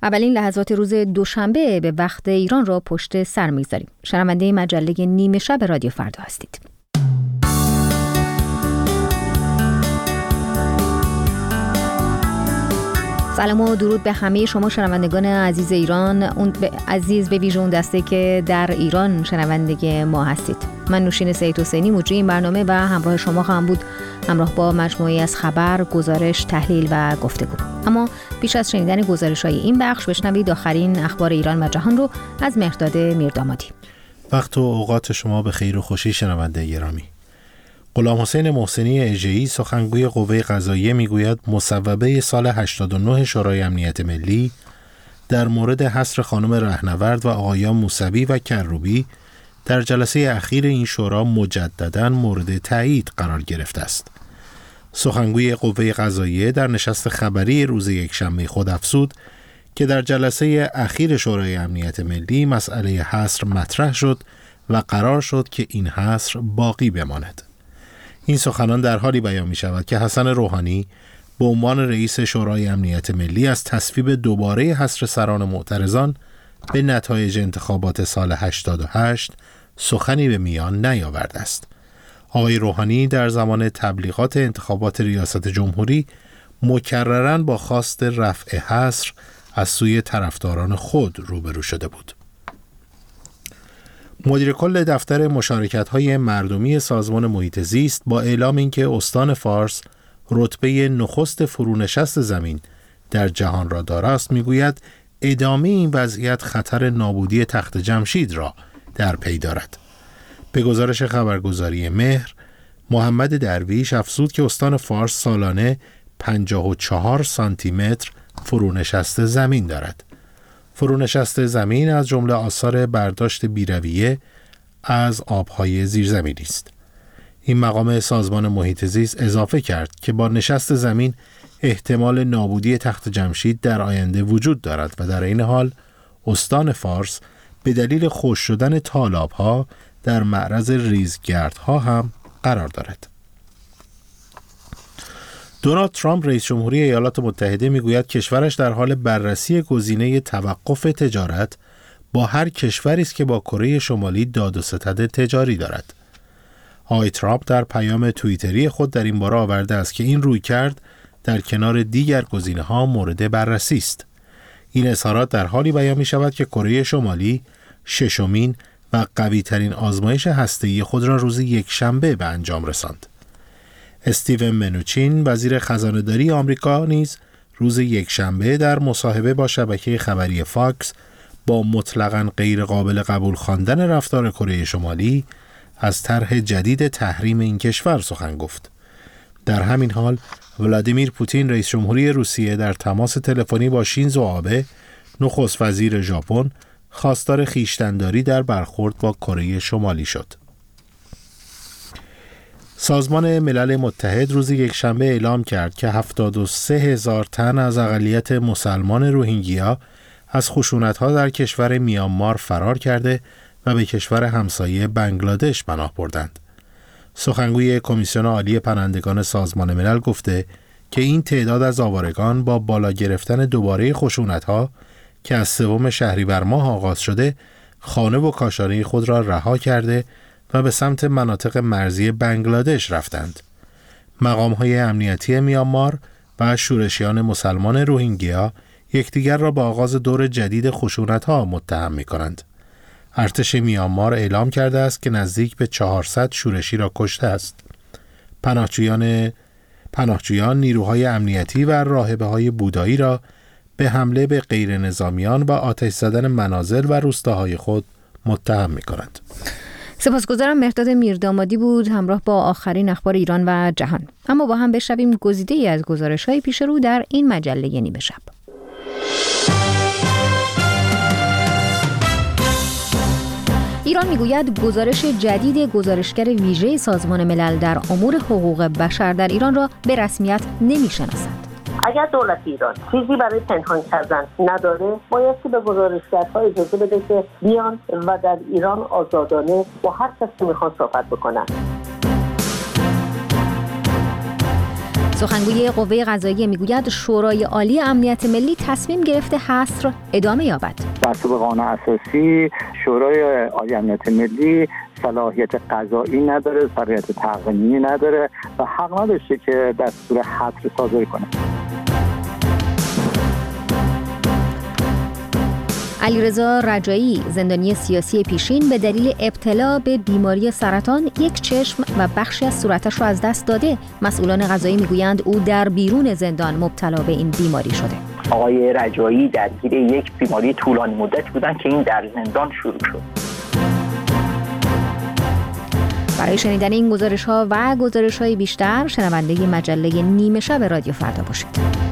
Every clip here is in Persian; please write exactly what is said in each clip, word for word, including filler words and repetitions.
اولین لحظات روز دوشنبه به وقت ایران را پشت سر می‌گذاریم. شنونده مجله نیمه شب رادیو فردا هستید. سلام و درود به همه شما شنوندگان عزیز ایران، اون عزیز به ویژه اون دسته که در ایران شنونده ما هستید. من نوشین سید حسینی مجری این برنامه و همراه شما خواهم بود، همراه با مجموعه‌ای از خبر، گزارش، تحلیل و گفتگو. اما پیش از شنیدن گزارش‌های این بخش بشنوید آخرین اخبار ایران و جهان رو از مهرداد میردامادی. وقت و اوقات شما به خیر و خوشی شنونده گرامی. غلام حسین محسنی اژه‌ای سخنگوی قوه قضاییه میگوید مصوبه سال هشتاد و نه شورای امنیت ملی در مورد حصر خانم رهنورد و آقایان موسوی و کروبی در جلسه اخیر این شورا مجدداً مورد تایید قرار گرفته است. سخنگوی قوه قضاییه در نشست خبری روز یکشنبه خود افزود که در جلسه اخیر شورای امنیت ملی مسئله حصر مطرح شد و قرار شد که این حصر باقی بماند. این سخنان در حالی بیان می شود که حسن روحانی به عنوان رئیس شورای امنیت ملی از تصویب دوباره حصر سران معترضان به نتایج انتخابات سال هشتاد و هشت سخنی به میان نیاورده است. آقای روحانی در زمان تبلیغات انتخابات ریاست جمهوری مکرراً با خواست رفع حصر از سوی طرفداران خود روبرو شده بود. مدیر کل دفتر مشارکت‌های مردمی سازمان محیط زیست با اعلام اینکه استان فارس رتبه نخست فرونشست زمین در جهان را دارد میگوید ادامه این وضعیت خطر نابودی تخت جمشید را در پی دارد. به گزارش خبرگزاری مهر، محمد درویش افزود که استان فارس سالانه پنجاه و چهار سانتی متر فرونشست زمین دارد. فرونشست زمین از جمله آثار برداشت بیرویه از آبهای زیرزمینی است. این مقام سازمان محیط زیست اضافه کرد که با نشست زمین احتمال نابودی تخت جمشید در آینده وجود دارد و در این حال استان فارس به دلیل خشک شدن تالاب‌ها در معرض ریزگردها هم قرار دارد. دونالد ترامپ رئیس جمهوری ایالات متحده میگوید کشورش در حال بررسی گزینه توقف تجارت با هر کشوری است که با کره شمالی داد و ستد تجاری دارد. آقای ترامپ در پیام توییتری خود در این باره آورده است که این رویکرد در کنار دیگر گزینه‌ها مورد بررسی است. این اظهارات در حالی بیان می شود که کره شمالی ششمین و قوی‌ترین آزمایش هسته‌ای خود را روز یکشنبه به انجام رساند. استیون منوچین وزیر خزانه‌داری آمریکا نیز روز یکشنبه در مصاحبه با شبکه خبری فاکس با مطلقاً غیر قابل قبول خواندن رفتار کره شمالی از طرح جدید تحریم این کشور سخن گفت. در همین حال ولادیمیر پوتین رئیس جمهوری روسیه در تماس تلفنی با شینزو آبه نخست وزیر ژاپن خواستار خویشتن‌داری در برخورد با کره شمالی شد. سازمان ملل متحد روز یکشنبه اعلام کرد که هفتاد و سه هزار تن از اقلیت مسلمان روهینگیا از خشونت‌ها در کشور میانمار فرار کرده و به کشور همسایه بنگلادش پناه بردند. سخنگوی کمیسیون عالی پناهندگان سازمان ملل گفته که این تعداد از آوارگان با بالا گرفتن دوباره خشونت‌ها که از سوم شهریور ماه آغاز شده خانه و کاشانه خود را رها کرده و به سمت مناطق مرزی بنگلادش رفتند. مقام‌های امنیتی میانمار و شورشیان مسلمان روهینگیا یکدیگر را با آغاز دور جدید خشونت‌ها متهم می‌کنند. ارتش میانمار اعلام کرده است که نزدیک به چهارصد شورشی را کشته است. پناهجویان پناهجویان نیروهای امنیتی و راهبه‌های بودایی را به حمله به غیر نظامیان و آتش زدن منازل و روستاهای خود متهم می‌کنند. سپاسگزارم. مهرداد میردامادی بود همراه با آخرین اخبار ایران و جهان. اما با هم بشنویم گزیده‌ای از گزارش‌های پیش رو در این مجله نیمه شب. ایران میگوید گزارش جدید گزارشگر ویژه سازمان ملل در امور حقوق بشر در ایران را به رسمیت نمی‌شناسد. اگر دولت ایران چیزی برای پنهان کردن نداره، باید که به گزارشگرها اجازه بده که بیان و در ایران آزادانه با هر کسی میخوان صحبت بکنن. سخنگوی قوه قضاییه میگوید شورای عالی امنیت ملی تصمیم گرفته حصر ادامه یابد. بر طبق قانون اساسی شورای عالی امنیت ملی صلاحیت قضایی نداره، صلاحیت تقنینی نداره و حق نداشته که دستور حصر صادر کنه. علیرضا رجایی، زندانی سیاسی پیشین، به دلیل ابتلا به بیماری سرطان یک چشم و بخشی از صورتش را از دست داده. مسئولان قضایی میگویند او در بیرون زندان مبتلا به این بیماری شده. آقای رجایی درگیر یک بیماری طولانی مدت بودند که این در زندان شروع شد. برای شنیدن این گزارش‌ها و گزارش‌های بیشتر شنونده مجله نیمه شب رادیو فردا باشید.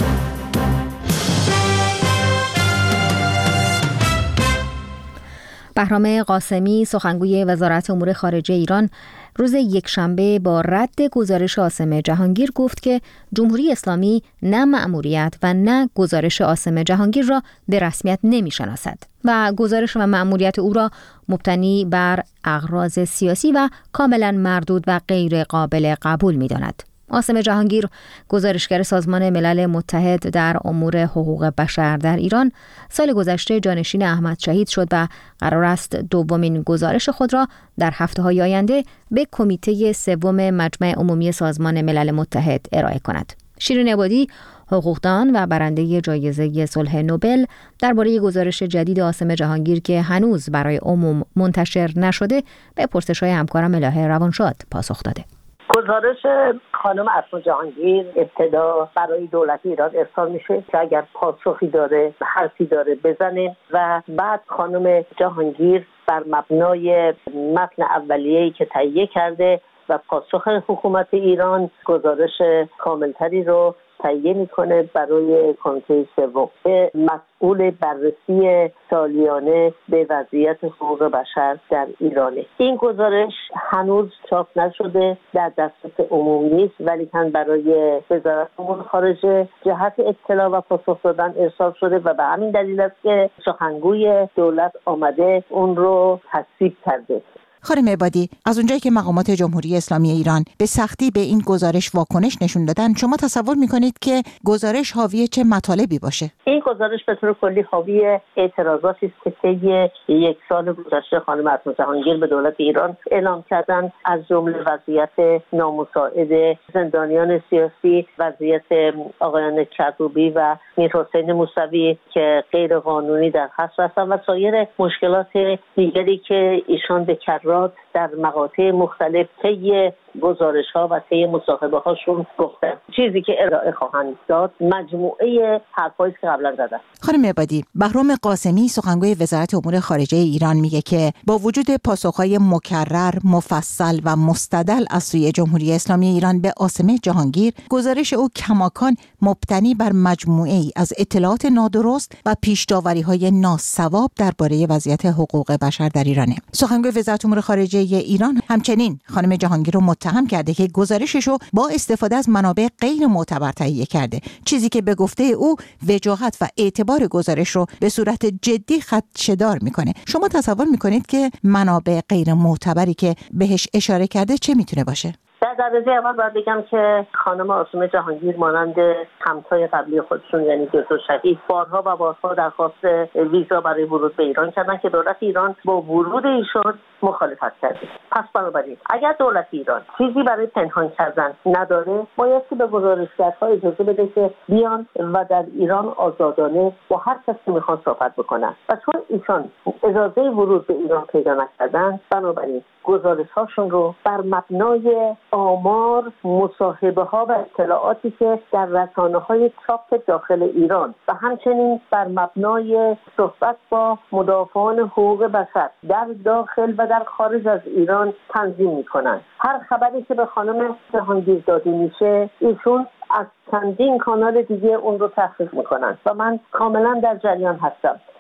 بهرام قاسمی، سخنگوی وزارت امور خارجه ایران، روز یکشنبه با رد گزارش عاصم جهانگیر گفت که جمهوری اسلامی نه مأموریت و نه گزارش عاصم جهانگیر را به رسمیت نمی‌شناسد و گزارش و مأموریت او را مبتنی بر اغراض سیاسی و کاملا مردود و غیر قابل قبول می‌داند. عاصم جهانگیر، گزارشگر سازمان ملل متحد در امور حقوق بشر در ایران، سال گذشته جانشین احمد شهید شد و قرار است دومین گزارش خود را در هفته‌های آینده به کمیته سوم مجمع عمومی سازمان ملل متحد ارائه کند. شیرین عبادی، حقوقدان و برنده جایزه صلح نوبل، درباره گزارش جدید عاصم جهانگیر که هنوز برای عموم منتشر نشده به پرسش‌های همکارم الهه روانشاد پاسخ داده. گزارش خانم عاصم جهانگیر ابتدا برای دولت ایران ارسال میشه که اگر پاسخی داره، حرفی داره بزنه و بعد خانم جهانگیر بر مبنای متن اولیه‌ای که تهیه کرده و پاسخ حکومت ایران گزارش کاملتری رو تهیه میکنه برای کمیته سوم که مسئول بررسی سالیانه به وضعیت حقوق بشر در ایرانه. این گزارش هنوز چاپ نشده، در دسترس عموم نیست، ولی کن برای وزارت امور خارجه جهت اطلاع و پاسخ دادن ارسال شده و به همین دلیل است که سخنگوی دولت آمده اون رو تصویب کرده. خانم عبادی، از اونجایی که مقامات جمهوری اسلامی ایران به سختی به این گزارش واکنش نشون دادن، شما تصور میکنید که گزارش حاوی چه مطالبی باشه؟ این گزارش به طور کلی حاوی اعتراضاتی است که طی یک سال گذشته خانم عاصم جهانگیر به دولت ایران اعلام کردن، از جمله وضعیت نامساعد زندانیان سیاسی، وضعیت آقایان کروبی و میرحسین موسوی که غیر قانونی در حبس هستند و سایر مشکلات دیگری که ایشان به در مقاطع مختلف طی گزارش‌ها و طی مصاحبه‌هاشون گفتن. چیزی که ارائه خواهند داد مجموعه حرفایی که قبلا زدن. خانم عبادی، بهرام قاسمی، سخنگوی وزارت امور خارجه ایران، میگه که با وجود پاسخ‌های مکرر، مفصل و مستدل از سوی جمهوری اسلامی ایران به عاصم جهانگیر، گزارش او کماکان مبتنی بر مجموعه‌ای از اطلاعات نادرست و پیش‌داوری‌های ناصواب درباره وضعیت حقوق بشر در ایرانه. سخنگوی وزارت امور خارجه ایران همچنین خانم جهانگیر رو متهم کرده که گزارشش رو با استفاده از منابع غیر معتبر تهیه کرده، چیزی که به گفته او وجاهت و اعتبار گزارش رو به صورت جدی خدشه‌دار میکنه. شما تصور میکنید که منابع غیر معتبری که بهش اشاره کرده چه میتونه باشه؟ در درجه اول باید بگم که خانم عاصم جهانگیر مانند همتای قبلی خودشون یعنی دکتر شهید بارها و بارها درخواست ویزا برای ورود به ایران کردن که دولت ایران با ورود ایشان مخالفت کرده. پس بنابراین اگر دولت ایران چیزی برای پنهان کردن نداره، باید که به گزارشگرها اجازه بده که بیان و در ایران آزادانه با هر کسی که میخوان صحبت بکنن و چون ایشان اجازه ورود به ایران پیدا نکردن، بنابراین گزارش‌هاشون رو بر مبنای آمار، مصاحبه‌ها و اطلاعاتی که در رسانه‌های چاپ داخل ایران و همچنین بر مبنای صحبت با مدافعان حقوق بشر در داخل و در خارج از ایران تنظیم می‌کنند. هر خبری که به خانم جهانگیر داده میشه، ایشون از چندین کانال دیگه اون رو تحقیق میکنن و من کاملا در جریان هستم.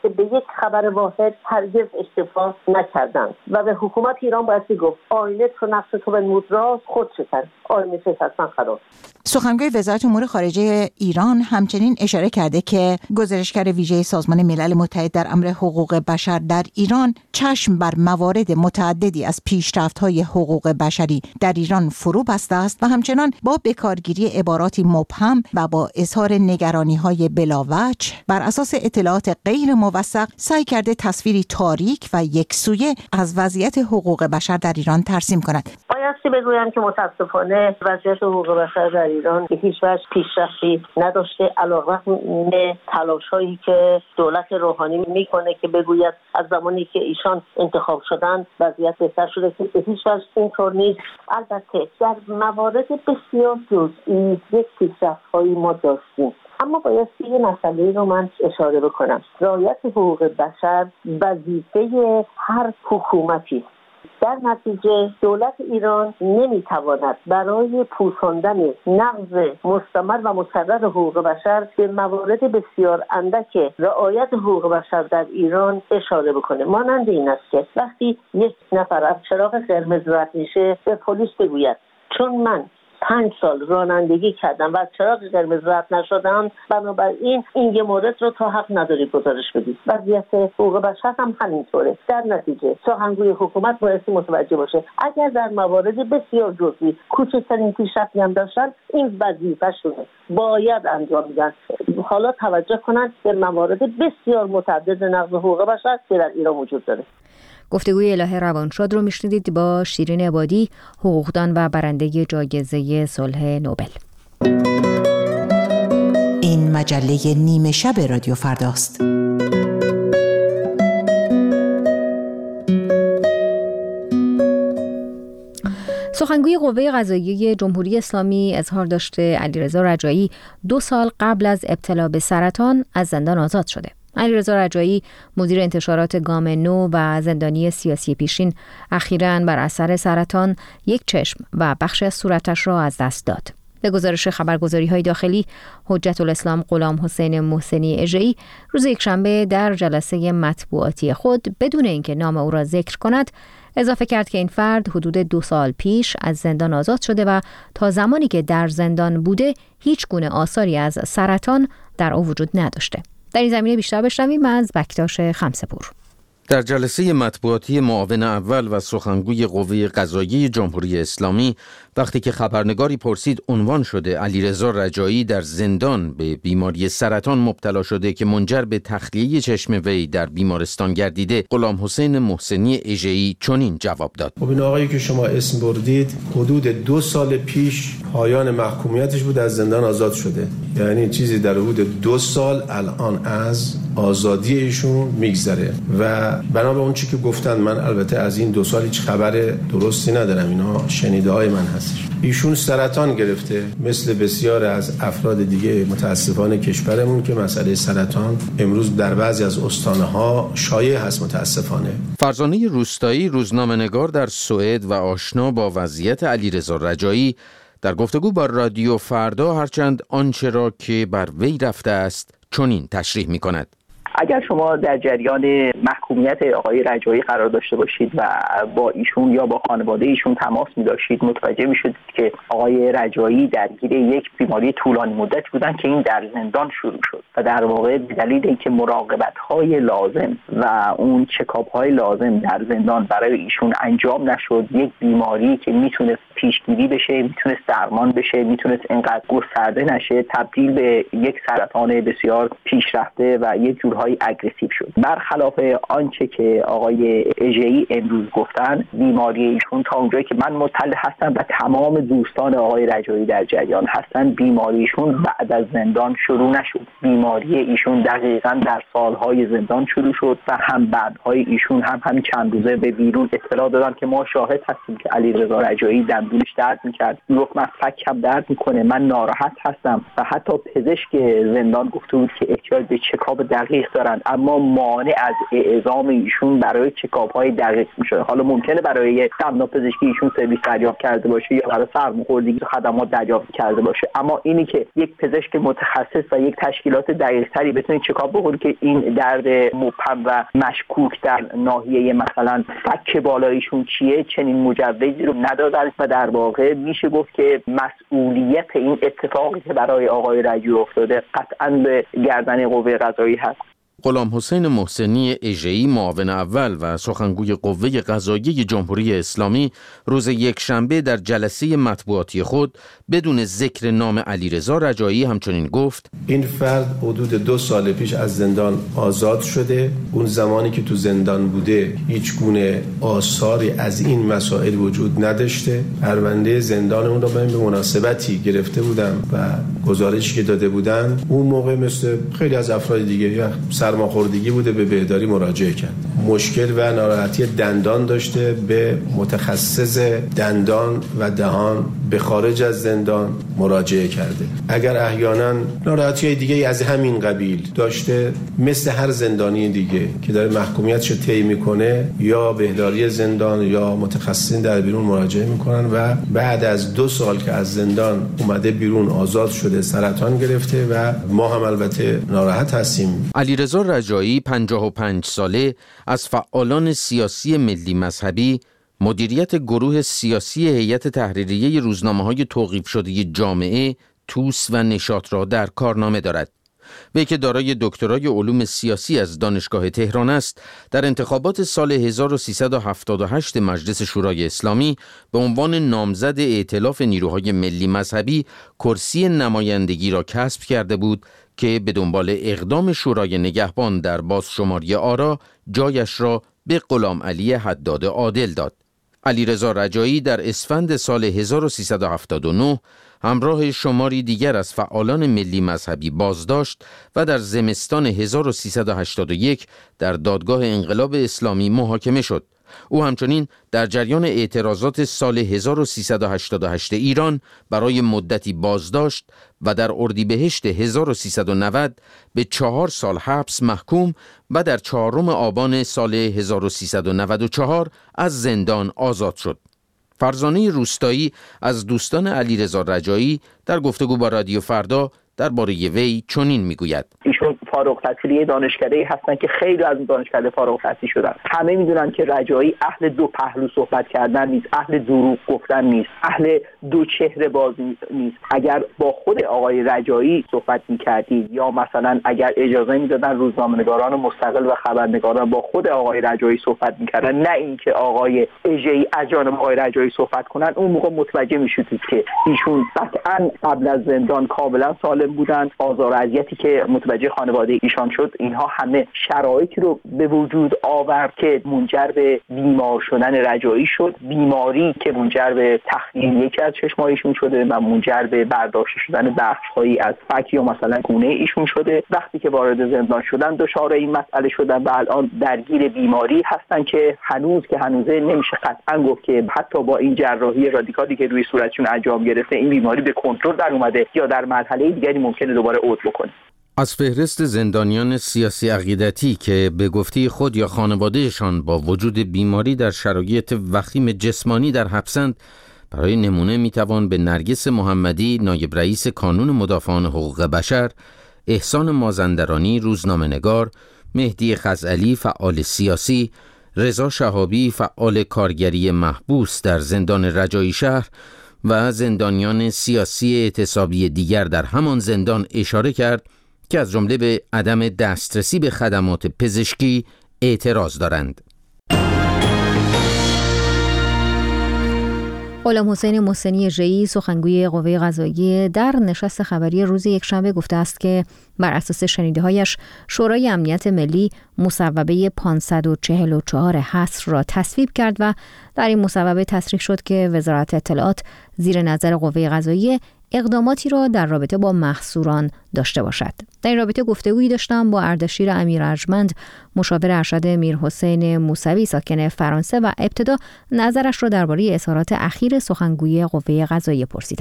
که به یک خبر واحد هرگز اکتفا نکردند و به حکومت ایران باید گفت آینه تو نقش تو به مدرا خود شکن، آینه شکستن خلاص. سخنگوی وزارت امور خارجه ایران همچنین اشاره کرده که گزارشگر ویژه سازمان ملل متحد در امر حقوق بشر در ایران چشم بر موارد متعددی از پیشرفت‌های حقوق بشری در ایران فرو بسته است و همچنان با بکارگیری عباراتی مبهم و با اظهار نگرانی‌های بلاوجه بر اساس اطلاعات غیر موثق سعی کرده تصویری تاریک و یکسویه از وضعیت حقوق بشر در ایران ترسیم کند. بایستی بگویم که متاسفانه وضعیت حقوق بشر در ایران به هیچ وجه پیشرفتی نداشته، علیرغم تلاش‌هایی که دولت روحانی میکنه که بگوید از زمانی که ایشان انتخاب شدن وضعیت بهتر شده، که به هیچ وجه اینطور نیست. البته در موارد بسیار جزئی یک پیشرفت‌هایی ما داشتیم، اما باید یه مسئله رو من اشاره بکنم. رعایت حقوق بشر وظیفه هر حکومتی. در نتیجه دولت ایران نمیتواند برای پوشاندن نقض مستمر و مکرر حقوق بشر به موارد بسیار اندک رعایت حقوق بشر در ایران اشاره بکنه. مانند این است که وقتی یک نفر از چراغ قرمز رد میشه به پلیس بگوید چون من پنج سال رانندگی کردم و از چراغ قرمز رد نشدم، بنابراین این یه مورد رو تا حق نداری گزارش بدید. وضعیت حقوق بشر هم همینطوره. در نتیجه سخنگوی حکومت باید متوجه باشه اگر در موارد بسیار جزئی کوچکترین پیشرفتی هم داشتن این وظیفه‌شونه، باید انجام میدن. حالا توجه کنن به موارد بسیار متعدد نقض حقوق بشر که در ایران وجود داره. گفتگوی الهه روانشاد رو میشنیدید با شیرین عبادی، حقوقدان و برنده جایزه صلح نوبل. این مجله نیمه شب رادیو فرداست. سخنگوی قوه قضاییه جمهوری اسلامی اظهار داشته علیرضا رجایی دو سال قبل از ابتلا به سرطان از زندان آزاد شده. علیرضا رجایی مدیر انتشارات گام نو و زندانی سیاسی پیشین اخیراً بر اثر سرطان یک چشم و بخش از صورتش را از دست داد. به گزارش خبرگزاری‌های داخلی، حجت الاسلام غلام حسین محسنی اژه‌ای روز یکشنبه در جلسه مطبوعاتی خود بدون اینکه نام او را ذکر کند اضافه کرد که این فرد حدود دو سال پیش از زندان آزاد شده و تا زمانی که در زندان بوده هیچ گونه آثاری از سرطان در او وجود نداشته. در این زمینه بیشتر بشنویم از بکتاش خمسه‌پور. در جلسه مطبوعاتی معاون اول و سخنگوی قوه قضاییه جمهوری اسلامی وقتی که خبرنگاری پرسید عنوان شده علیرضا رجایی در زندان به بیماری سرطان مبتلا شده که منجر به تخلیه چشم وی در بیمارستان گردیده، غلام حسین محسنی اژه‌ای چنین جواب داد: خب این آقایی که شما اسم بردید حدود دو سال پیش پایان محکومیتش بود، از زندان آزاد شده. یعنی چیزی در حدود دو سال الان از آزادی ایشون میگذره و بنا به اون چی که گفتن، من البته از این دو سال هیچ خبر درستی ندارم، اینا شنیده های من هستش. ایشون سرطان گرفته مثل بسیار از افراد دیگه متاسفانه کشورمون که مسئله سرطان امروز در بعضی از استانها شایع هست متاسفانه. فرزانه روستایی، روزنامه‌نگار در سوئد و آشنا با وضعیت علیرضا رجایی، در گفتگو با رادیو فردا هرچند آنچه را که بر وی رفته است چنین تشریح می‌کند: اگر شما در جریان محکومیت آقای رجایی قرار داشته باشید و با ایشون یا با خانواده ایشون تماس می داشتید، متوجه می شدید که آقای رجایی درگیر یک بیماری طولانی مدت بودن که این در زندان شروع شد و در واقع به دلیل اینکه مراقبت های لازم و اون چکاپ های لازم در زندان برای ایشون انجام نشد، یک بیماری که میتونست پیشگیری بشه، میتونست درمان بشه، میتونست اینقدر گسترده نشه، تبدیل به یک سرطان بسیار پیشرفته و یک جور های اگریسیو شد. برخلاف آنچه که آقای اژه‌ای امروز گفتن، بیماری ایشون تا اونجایی که من مطلع هستم و تمام دوستان آقای رجایی در جریان هستن، بیماری ایشون بعد از زندان شروع نشد. بیماری ایشون دقیقاً در سالهای زندان شروع شد و هم بعدهای ایشون هم همین چند روزه به بیرون اطلاع دادن که ما شاهد هستیم که علیرضا رجایی دندونش درد میکرد، گفت من فکم درد میکنه، من ناراحت هستم و حتی پزشک زندان گفته بود که احتیاج به چکاپ دقیق دارن، اما مانع از اعزام ایشون برای چکاپ‌های دقیق میشه. حالا ممکنه برای دندان پزشکی ایشون سرویس دریافت کرده باشه یا برای سرماخوردگی خدمات دریافت کرده باشه، اما اینی که یک پزشک متخصص و یک تشکیلات دقیق‌تری بتونه چکاپ بکنه که این درد مبهم و مشکوک در ناحیه مثلا فک بالایشون چیه، چنین مجوزی رو ندادن و در واقع میشه گفت که مسئولیت این اتفاقی که برای آقای رجوی افتاده قطعاً به گردن قوه قضاییه هست. غلام حسین محسنی اژه‌ای، معاون اول و سخنگوی قوه قضاییه جمهوری اسلامی، روز یکشنبه در جلسه مطبوعاتی خود بدون ذکر نام علیرضا رجایی همچنین گفت: این فرد حدود دو سال پیش از زندان آزاد شده. اون زمانی که تو زندان بوده هیچ گونه آثاری از این مسائل وجود نداشته. پرونده زندان اون رو من به مناسبتی گرفته بودم و گزارشی که داده بودن اون موقع مثل خیلی از افراد دیگه یا سرماخوردگی بوده، به بهداری مراجعه کرد. مشکل و ناراحتی دندان داشته، به متخصص دندان و دهان به خارج از زندان مراجعه کرده. اگر احیانا ناراحتی دیگه از همین قبیل داشته، مثل هر زندانی دیگه که داره محکومیتش رو طی میکنه، یا بهداری زندان یا متخصصین در بیرون مراجعه میکنن و بعد از دو سال که از زندان اومده بیرون آزاد شده، سرطان گرفته و ما هم البته ناراحت هستیم. علیرضا رجایی، پنجاه و پنج ساله، از فعالان سیاسی ملی مذهبی، مدیریت گروه سیاسی هیئت تحریریه روزنامه‌های توقیف شده جامعه، توس و نشاط را در کارنامه دارد. وی که دارای دکترای علوم سیاسی از دانشگاه تهران است، در انتخابات سال هزار و سیصد و هفتاد و هشت مجلس شورای اسلامی به عنوان نامزد ائتلاف نیروهای ملی مذهبی کرسی نمایندگی را کسب کرده بود که به دنبال اقدام شورای نگهبان در بازشماری آرا جایش را به غلام علی حداد عادل داد. علیرضا رجایی در اسفند سال هزار و سیصد و هفتاد و نه همراه شماری دیگر از فعالان ملی مذهبی بازداشت و در زمستان هزار و سیصد و هشتاد و یک در دادگاه انقلاب اسلامی محاکمه شد. او همچنین در جریان اعتراضات سال هزار و سیصد و هشتاد و هشت ایران برای مدتی بازداشت و در اردیبهشت هزار و سیصد و نود به چهار سال حبس محکوم و در چهارم آبان سال هزار و سیصد و نود و چهار از زندان آزاد شد. فرزانه روستایی از دوستان علیرضا رجایی در گفتگو با رادیو فردا درباره وی چنین میگوید: ایشون فارغ التحصیلی دانشکده‌ای هستن که خیلی از دانشکده فارغ التحصیل شدن. همه میدونن که رجایی اهل دو پهلو صحبت کردن نیست، اهل دروغ گفتن نیست، اهل دو چهره بازی نیست. اگر با خود آقای رجایی صحبت می‌کردید یا مثلا اگر اجازه میدادن روزنامه‌نگاران مستقل و خبرنگاران با خود آقای رجایی صحبت می‌کردن، نه اینکه آقای اژه‌ای از جانب آقای رجایی صحبت کنن، اون موقع متوجه می‌شدید که ایشون قطعاً قبل از زندان کاملا سالم بودن. آزار و اذیتی که متوجه خانواده ایشان شد، اینها همه شرایطی رو به وجود آورد که منجر به بیمار شدن رجایی شد، بیماری که منجر به تخلیه یکی از چشمایشون شده و منجر به برداشته شدن بخش‌هایی از فک یا مثلا گونه ایشون شده. وقتی که وارد زندان شدن دچار این مسئله شدن و الان درگیر بیماری هستن که هنوز که هنوزه نمیشه قطعا گفت که حتی با این جراحی رادیکالی که روی صورتشون انجام گرفته این بیماری به کنترل در اومده یا در مرحله دیگری ممکنه دوباره عود بکنه. از فهرست زندانیان سیاسی عقیدتی که به گفته خود یا خانوادهشان با وجود بیماری در شرایط وخیم جسمانی در حبسند، برای نمونه میتوان به نرگس محمدی، نایب رئیس کانون مدافعان حقوق بشر، احسان مازندرانی، روزنامه‌نگار، مهدی خزعلی، فعال سیاسی، رضا شهابی، فعال کارگری محبوس در زندان رجایی شهر و زندانیان سیاسی اعتصابی دیگر در همان زندان اشاره کرد که از جمله به عدم دسترسی به خدمات پزشکی اعتراض دارند. غلام حسین محسنی اژه‌ای، سخنگوی قوه قضاییه، در نشست خبری روز یکشنبه گفته است که بر اساس شنیده‌هایش شورای امنیت ملی مصوبه پانصد و چهل و چهار حصر را تصویب کرد و در این مصوبه تصریح شد که وزارت اطلاعات زیر نظر قوه قضاییه اقداماتی را در رابطه با محصوران داشته باشد. در این رابطه گفتگویی داشتم با اردشیر امیر ارجمند، مشاور ارشد میرحسین موسوی ساکن فرانسه، و ابتدا نظرش را درباره اظهارات اخیر سخنگوی قوه قضاییه پرسیدم.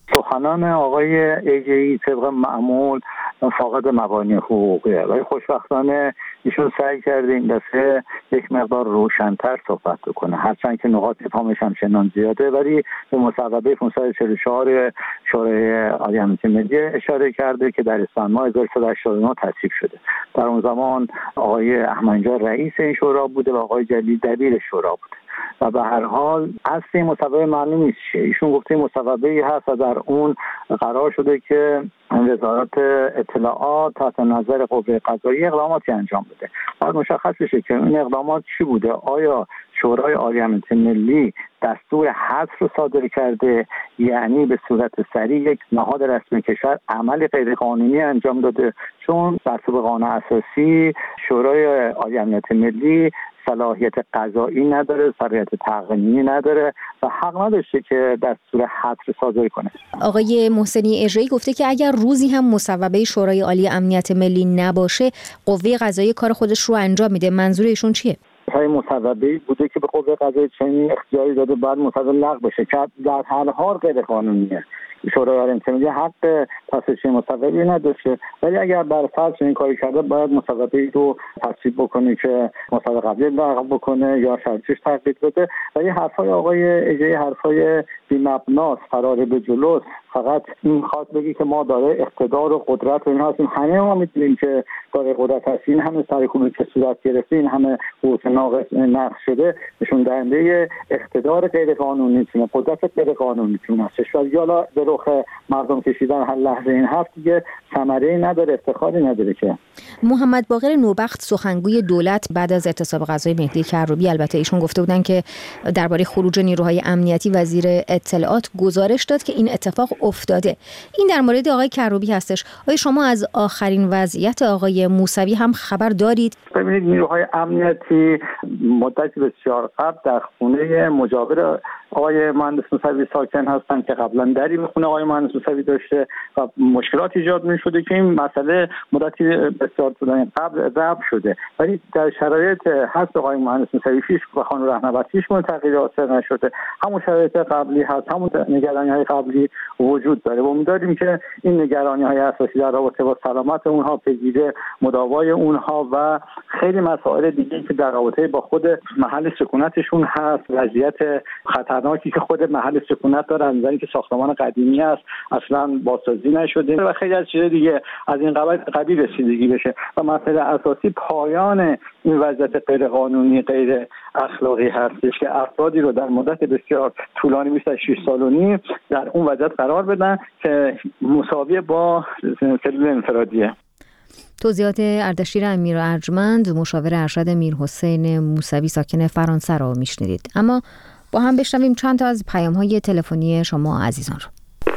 سخنان آقای ایجه‌ای طبق معمول فاقد مبانی حقوقیه، ولی خوشبختانه ایشون سعی کرده این دفعه یک مقدار روشن‌تر صحبت کنه، هرچند که نقاط ابهامش همچنان زیاده، ولی به مصوبه پانصد و چهل و چهار شورای عالی امنیت ملی اشاره کرده که در اسفند ماه هزار و سیصد و هشتاد و نه تصویب شده. در اون زمان آقای احمدی رئیس این شورا بوده و آقای جلیل دبیر شورا بوده و به هر حال اصل این مصوبه معلوم نیست چیه. ایشون گفته مصوبه‌ای هست و در اون قرار شده که وزارت اطلاعات تحت نظر قوه قضاییه اقداماتی انجام بده. باید مشخص بشه که این اقدامات چی بوده. آیا شورای عالی امنیت ملی دستور حذف رو صادر کرده، یعنی به صورت سریع یک نهاد رسمی کشور عمل غیرقانونی انجام داده؟ چون بر طبق قانون اساسی شورای عالی امنیت ملی صلاحیت قضایی نداره، صلاحیت تقنینی نداره و حق نداشته که دستور حذف صادر کنه. آقای محسنی اژه‌ای گفته که اگر روزی هم مصوبه شورای عالی امنیت ملی نباشه، قوه قضاییه کار خودش رو انجام میده. منظور ایشون چیه؟ های مصوبه‌ای بوده که به قوه قضاییه چنین اختیاری داده بعد مصوبه لغو بشه که در هر حال غیر قانونیه. شورای عالی امنیت ملی حق تصویب مصوبه‌ای نداشته، ولی اگر بر فرض این کاری کرده باید مصوبه‌ای رو تصویب بکنه که مصوبه قبلی لغو بکنه یا شرطش تغییر بده. ولی حرفای آقای ایجه‌ای حرفای بی‌مبناست، قراره به جلوست. فقط این خواست بگی که ما داره اقتدار و قدرت و این هستیم. همه ما می‌دونیم که داره قدرت هست. این همه سرکوبی که صورت گرفته، این همه حقوق ناقص نقض شده، نشون دهنده اقتدار غیر قانونی تونه، قدرت غیر قانونی تونه هستش. و یالا به رخ مردم کشیدن هر لحظه این حرف دیگه ثمره‌ای نداره، افتخاری نداره. که محمد باقر نوبخت سخنگوی دولت بعد از اعتصاب غذایی مهدی کروبی، البته ایشون گفته بودن که درباره خروج نیروهای امنیتی وزیر اطلاعات گزارش داد که این اتفاق افتاده. این در مورد آقای کروبی هستش. آیا شما از آخرین وضعیت آقای موسوی هم خبر دارید؟ ببینید نیروهای امنیتی مدتی بسیار قبل در خونه مجاور آقای مهندس موسوی ساکن هستن که قبلا دری به خونه آقای مهندس موسوی داشته و مشکلات ایجاد می شده که این مسئله مدتی بسیار طولانی قبل ضبط شده، ولی در شرایط هست آقای مهندس موسوی هیچ و خانم رهنوردی هیچ گونه تغییراتی نشده. همون شرایط قبلی هست، همون نگرانی‌های قبلی وجود داره. امیدواریم که این نگرانی‌های اساسی در رابطه با سلامت اونها، پیگیری مداوای اونها و خیلی مسائل دیگه که در رابطه با خود محل سکونتشون هست، وضعیت خطرناکی که خود محل سکونت داره، زمانی که ساختمان قدیمی است اصلا بازسازی نشده و خیلی از چیزا دیگه از این قبیل رسیدگی بشه. و مسئله اساسی پایان این وضعیت غیر قانونی، غیر اخلاقی هستش که افرادی رو در مدت بسیار طولانی بیست و شش سال و نیم در اون وضعیت قرار بدن که مساوی با سلول انفرادیه. توضیحات اردشیر امیر ارجمند، مشاور ارشد میرحسین موسوی ساکن فرانسه را میشنیدید. اما با هم بشنویم چند تا از پیام‌های تلفنی شما عزیزان رو.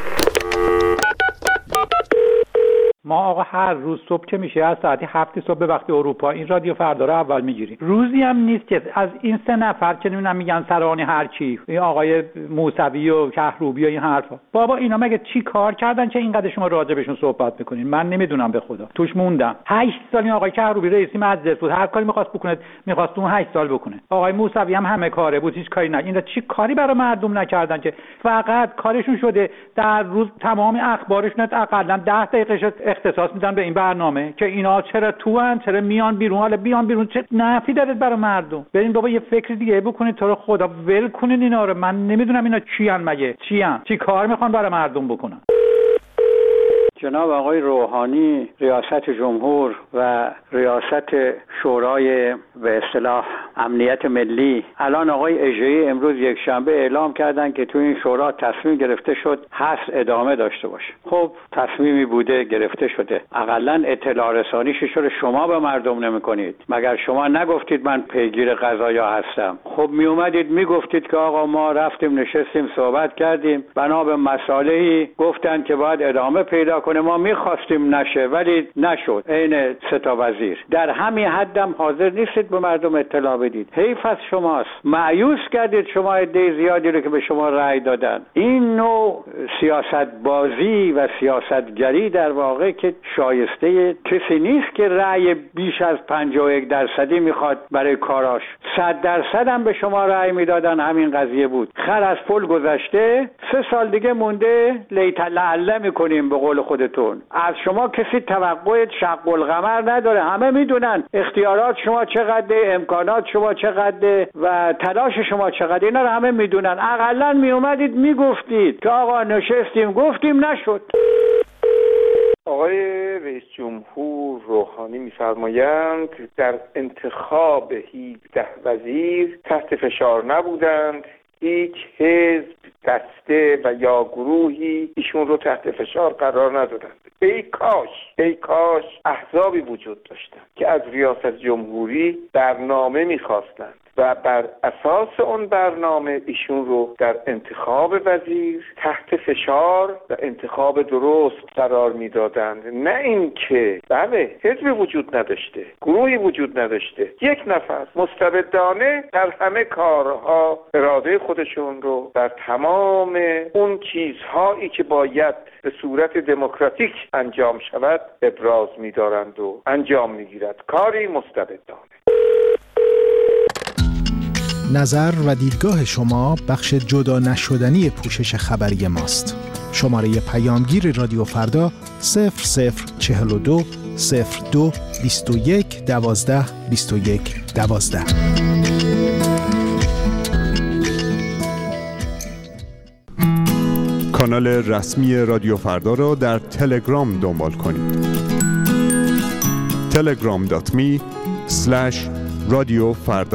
ما آقا هر روز صبح که میشه از ساعت هفت صبح به وقت اروپا این رادیو فردا رو اول میگیریم. روزی هم نیست که از این سه نفر که نمیدونم میگن سرانی هر چی، این آقای موسوی و کهروبی و این حرفا، بابا اینا مگه چی کار کردن که اینقدر شما راجع بهشون صحبت میکنین؟ من نمیدونم به خدا، توش موندم. هشت سال این آقای کهروبی رئیس مجلس بود، هر کاری میخواست بکنه میخواست اون هشت سال بکنه. آقای موسوی هم همه کاره بود، هیچ کاری نه. اینا چی کاری برای مردم نکردن که فقط کارشون شده در روز تمام اخبارشون حداقل ده دقیقه اختصاص میدن به این برنامه که اینا چرا تو ان، چرا میان بیرون، حالا بیان بیرون چه نفعی داره برای مردم؟ برین بابا یه فکر دیگه بکنید، تو رو خدا ول کنید اینا رو. من نمیدونم اینا چی ان، مگه چی ان، چی کار میخوان برای مردم بکنن؟ جناب آقای روحانی ریاست جمهور و ریاست شورای به اصطلاح امنیت ملی، الان آقای اژه‌ای امروز یک شنبه اعلام کردن که تو این شورا تصمیم گرفته شد هست ادامه داشته باشه. خب تصمیمی بوده گرفته شده، حداقل اطلاع رسانیش رو شما به مردم نمی‌کنید. مگر شما نگفتید من پیگیر قضایا هستم؟ خب می اومدید میگفتید که آقا ما رفتیم نشستیم صحبت کردیم بنا به مسائلی گفتن که باید ادامه پیدا کنه. نکنه. ما میخواستیم نشه ولی نشد. عین سه تا وزیر در همین حدم حاضر نیستید به مردم اطلاع بدید. حیف از شماست. مایوس کردید شما عده زیادی رو که به شما رأی دادن. این نوع سیاست بازی و سیاستگری در واقع که شایسته کسی نیست که رأی بیش از پنجاه و یک درصدی میخواد برای کاراش. صد درصد هم به شما رأی میدادن همین قضیه بود. خر از پل گذشته، سه سال دیگه مونده، لیت لعله میکنیم به قول خودتون. از شما کسی توقع شق القمر نداره. همه میدونن اختیارات شما چقدر، امکانات شما چقدر و تلاش شما چقدر. اینا رو همه میدونن. اقلن میومدید میگفتید که آقا نشستیم گفتیم نشد. آقای رئیس جمهور روحانی می‌فرمایند در انتخاب هفده وزیر تحت فشار نبودند. هیچ حزب، دسته و یا گروهی ایشون رو تحت فشار قرار ندادند. ای کاش ای کاش احزابی وجود داشتند که از ریاست جمهوری برنامه می‌خواستند و بر اساس اون برنامه ایشون رو در انتخاب وزیر تحت فشار و انتخاب درست قرار میدادند. نه اینکه بله حزبی وجود نداشته، گروهی وجود نداشته، یک نفر مستبدانه در همه کارها اراده خودشون رو در تمام اون چیزهایی که باید به صورت دموکراتیک انجام شود ابراز می‌دارند و انجام می‌گیرد. کاری مستبدانه. نظر و دیدگاه شما بخش جدا نشدنی پوشش خبری ماست. شماره پیامگیر رادیو فردا صفر صفر چهل و دو صفر دو بیست و یک دوازده بیست و یک دوازده. کانال رسمی رادیو فردا را در تلگرام دنبال کنید. تلگرام دات می اسلش رادیو فردا.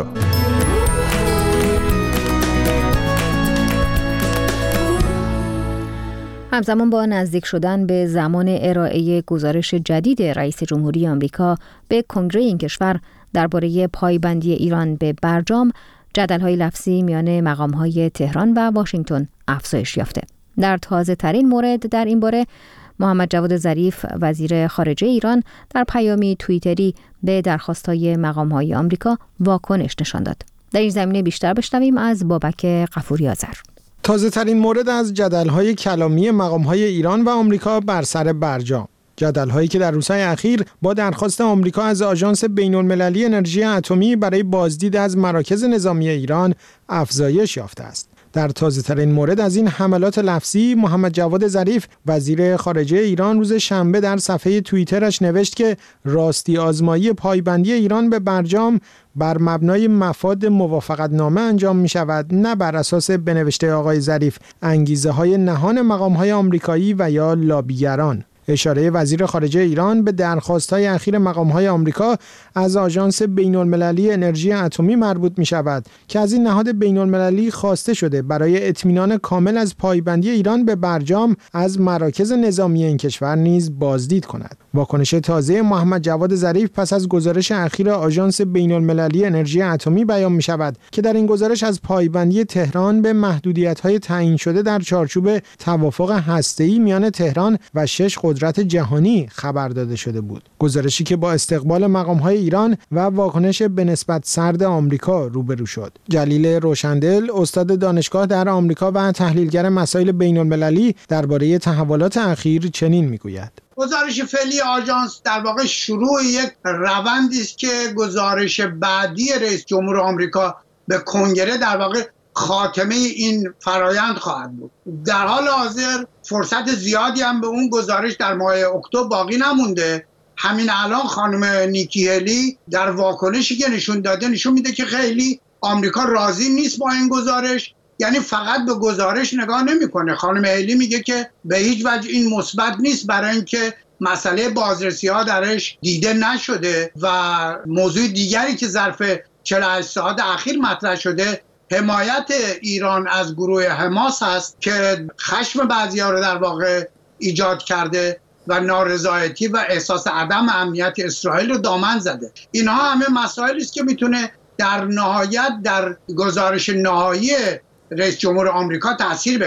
همزمان با نزدیک شدن به زمان ارائه گزارش جدید رئیس جمهوری آمریکا به کنگره این کشور درباره پایبندی ایران به برجام، جدل‌های لفظی میان مقام‌های تهران و واشنگتن افزایش یافته. در تازه ترین مورد در این باره، محمد جواد ظریف وزیر خارجه ایران در پیامی توییتری به درخواست‌های مقام‌های آمریکا واکنش نشان داد. در این زمینه بیشتر بشنویم از بابک غفوری آذر. تازه ترین مورد از جدل‌های کلامی مقام‌های ایران و آمریکا بر سر برجام، جدل‌هایی که در روزهای اخیر با درخواست آمریکا از آژانس بین‌المللی انرژی اتمی برای بازدید از مراکز نظامی ایران افزایش یافته است. در تازه ترین مورد از این حملات لفظی، محمد جواد ظریف وزیر خارجه ایران روز شنبه در صفحه توییترش نوشت که راستی آزمایی پایبندی ایران به برجام بر مبنای مفاد موافقتنامه انجام می شود، نه بر اساس بنوشته آقای ظریف انگیزه های نهان مقام های آمریکایی و یا لابیگران. اشاره وزیر خارجه ایران به درخواست‌های اخیر مقام‌های آمریکا از آژانس بین‌المللی انرژی اتمی مربوط می‌شود که از این نهاد بین‌المللی خواسته شده برای اطمینان کامل از پایبندی ایران به برجام از مراکز نظامی این کشور نیز بازدید کند. واکنش تازه محمد جواد ظریف پس از گزارش اخیر آژانس بین‌المللی انرژی اتمی بیان می‌شود که در این گزارش از پایبندی تهران به محدودیت‌های تعیین شده در چارچوب توافق هسته‌ای میان تهران و شش قدرت جهانی خبر داده شده بود. گزارشی که با استقبال مقام‌های ایران و واکنش به نسبت سرد آمریکا روبرو شد. جلیل روشندل، استاد دانشگاه در آمریکا و تحلیلگر مسائل بین‌المللی، درباره تحولات اخیر چنین میگوید: گزارش فعلی آژانس در واقع شروع یک روندی است که گزارش بعدی رئیس جمهور آمریکا به کنگره در واقع خاتمه این فرایند خواهد بود. در حال حاضر فرصت زیادی هم به اون گزارش در ماه اکتبر باقی نمونده. همین الان خانم نیکی هلی در واکنشی که نشون داده نشون میده که خیلی آمریکا راضی نیست با این گزارش، یعنی فقط به گزارش نگاه نمیکنه. خانم هلی میگه که به هیچ وجه این مثبت نیست برای اینکه مسئله بازرسی ها درش دیده نشده و موضوع دیگری که ظرف چهل و هشت ساعت اخیر مطرح شده حمایت ایران از گروه حماس هست که خشم بعضی‌ها رو در واقع ایجاد کرده و نارضایتی و احساس عدم امنیت اسرائیل رو دامن زده. اینها همه مسائلی است که میتونه در نهایت در گزارش نهایی رئیس جمهور آمریکا تأثیر بگذاره.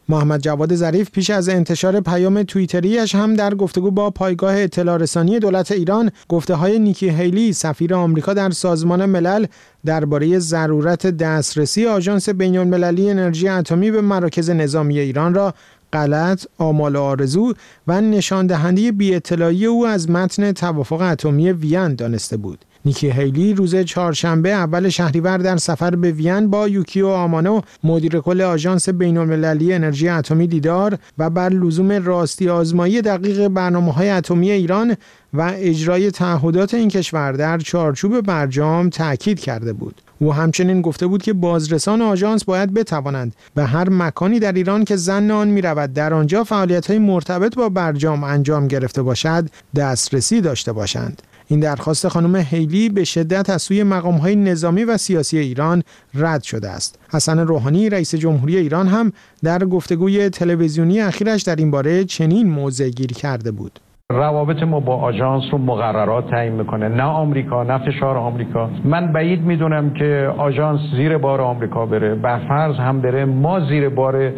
محمد جواد ظریف پیش از انتشار پیام توییتریش هم در گفتگو با پایگاه اطلاع رسانی دولت ایران گفته‌های نیکی هیلی سفیر آمریکا در سازمان ملل درباره ضرورت دسترسی آژانس بین‌المللی انرژی اتمی به مراکز نظامی ایران را غلط، آمال و آرزو و نشان دهنده بی‌اطلاعی او از متن توافق اتمی وین دانسته بود. نیکی هیلی روز چهارشنبه اول شهریور در سفر به وین با یوکیو آمانو مدیر کل آژانس بین‌المللی انرژی اتمی دیدار و بر لزوم راستی آزمایی دقیق برنامه‌های اتمی ایران و اجرای تعهدات این کشور در چارچوب برجام تاکید کرده بود. او همچنین گفته بود که بازرسان آژانس باید بتوانند به هر مکانی در ایران که ظن آن می‌رود در آنجا فعالیت‌های مرتبط با برجام انجام گرفته باشد دسترسی داشته باشند. این درخواست خانم هیلی به شدت از سوی مقام‌های نظامی و سیاسی ایران رد شده است. حسن روحانی رئیس جمهوری ایران هم در گفتگوی تلویزیونی اخیرش در این باره چنین موضع گیری کرده بود. روابط ما با آژانس رو مقررات تعیین میکنه، نه آمریکا، نه فشار آمریکا. من بعید میدونم که آژانس زیر بار آمریکا بره. بر فرض هم بره، ما زیر بار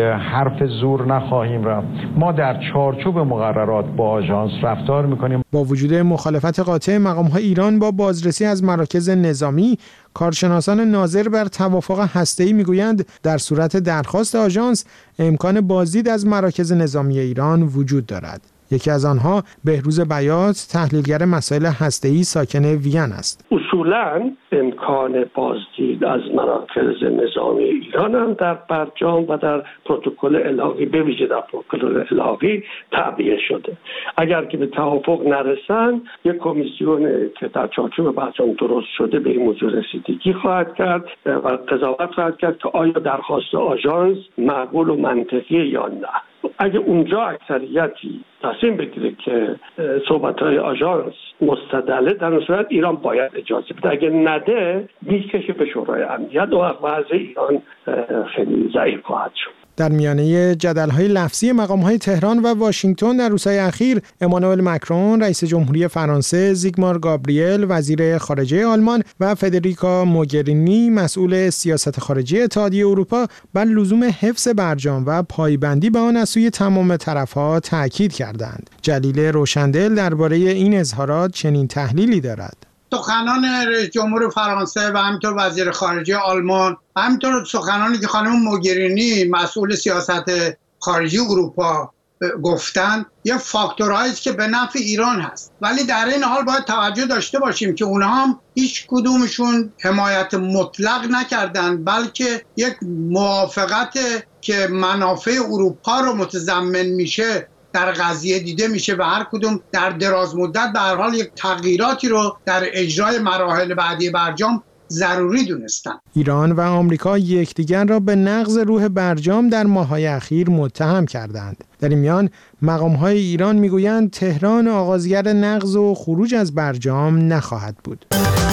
حرف زور نخواهیم رفت. ما در چارچوب مقررات با آژانس رفتار میکنیم. با وجود مخالفت قاطع مقام‌های ایران با بازرسی از مراکز نظامی، کارشناسان ناظر بر توافق هسته‌ای میگویند در صورت درخواست آژانس امکان بازدید از مراکز نظامی ایران وجود دارد. یکی از آنها بهروز بیات تحلیلگر مسائل هسته‌ای ساکن وین است. اصولاً امکان بازدید از مراکز نظامی ایران هم در برجام و در پروتکل الحاقی به ویژه در پروتکل الحاقی تعبیه شده. اگر که به توافق نرسند یک کمیسیون که در چارچوب برجام درست شده به این موضوع رسیدگی خواهد کرد و قضاوت خواهد کرد که آیا درخواست آژانس معقول و منطقی یا نه. اگه اونجا اکثریتی تصمیم بگیره که صحبت‌های آژانس مستدله، در اون صورت ایران باید اجازه بده. اگه نده میکشه به شورای امنیت و وضع ایران خیلی ضعیف خواهد شد. در میانه جدل‌های لفظی مقام‌های تهران و واشنگتن در روزهای اخیر، امانوئل مکرون رئیس جمهوری فرانسه، زیگمار گابریل وزیر خارجه آلمان و فدریکا موگرینی مسئول سیاست خارجی اتحادیه اروپا بر لزوم حفظ برجام و پایبندی به آن از سوی تمام طرف‌ها تاکید کردند. جلیل روشندل درباره این اظهارات چنین تحلیلی دارد. سخنان رئیس جمهور فرانسه و همینطور وزیر خارجه آلمان و همینطور سخنانی که خانم موگرینی مسئول سیاست خارجی اروپا گفتن یه فاکتورهایی است که به نفع ایران هست، ولی در این حال باید توجه داشته باشیم که اونها هم هیچ کدومشون حمایت مطلق نکردن، بلکه یک موافقت که منافع اروپا رو متضمن میشه در قضیه دیده میشه و هر کدوم در دراز مدت به هر حال یک تغییراتی رو در اجرای مراحل بعدی برجام ضروری دونستن. ایران و آمریکا یکدیگر را به نقض روح برجام در ماه‌های اخیر متهم کردند. در این میان مقام‌های ایران میگویند تهران آغازگر نقض و خروج از برجام نخواهد بود.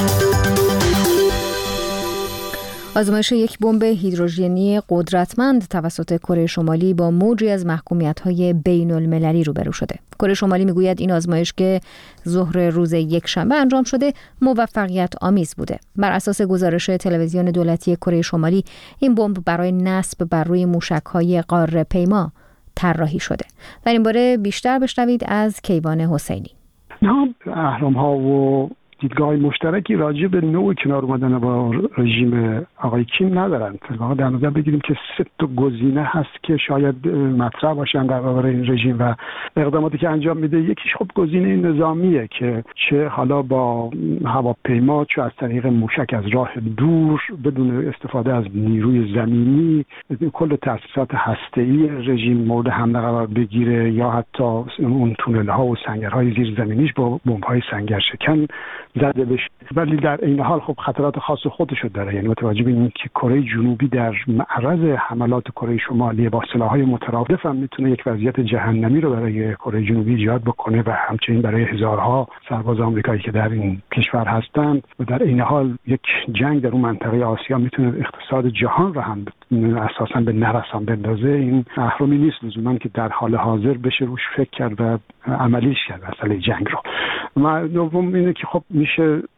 آزمایش یک بمب هیدروژنی قدرتمند توسط کره شمالی با موجی از محکومیت‌های بین‌المللی روبرو شده. کره شمالی میگوید این آزمایش که ظهر روز یکشنبه انجام شده موفقیت آمیز بوده. بر اساس گزارش تلویزیون دولتی کره شمالی این بمب برای نصب بر روی موشک‌های قاره پیما طراحی شده. در این باره بیشتر بشنوید از کیوان حسینی. نه اهرام‌ها و دیدگاه مشترکی راجع به نوع کنار اومدن با رژیم آقای کیم ندارن. در نظر بگیریم که سه تا گزینه هست که شاید مطرح باشن در برابر این رژیم و اقداماتی که انجام میده. یکیش خب گزینه نظامیه که چه حالا با هواپیما، چه از طریق موشک از راه دور بدون استفاده از نیروی زمینی کل تأسیسات هسته‌ای رژیم مورد حمله قرار بگیره، یا حتی اون تونل‌ها و سنگرهای زیر زمینیش با بمب‌های سنگر شکن زده بشه. ولی در این حال خب خطرات خاص خودشو داره. یعنی متوجه ببینید که کره جنوبی در معرض حملات کره شمالی با سلاح‌های مترادف هم میتونه یک وضعیت جهنمی رو برای کره جنوبی ایجاد بکنه و همچنین برای هزارها سرباز آمریکایی که در این کشور هستند. و در این حال یک جنگ در اون منطقه آسیا میتونه اقتصاد جهان رو هم اساساً به نرسان بندازه. این اهرامی نیست لزوما که در حال حاضر بشه روش فکر کرد و عملیش کرد مسئله جنگ رو. و دوم اینه که خب میشه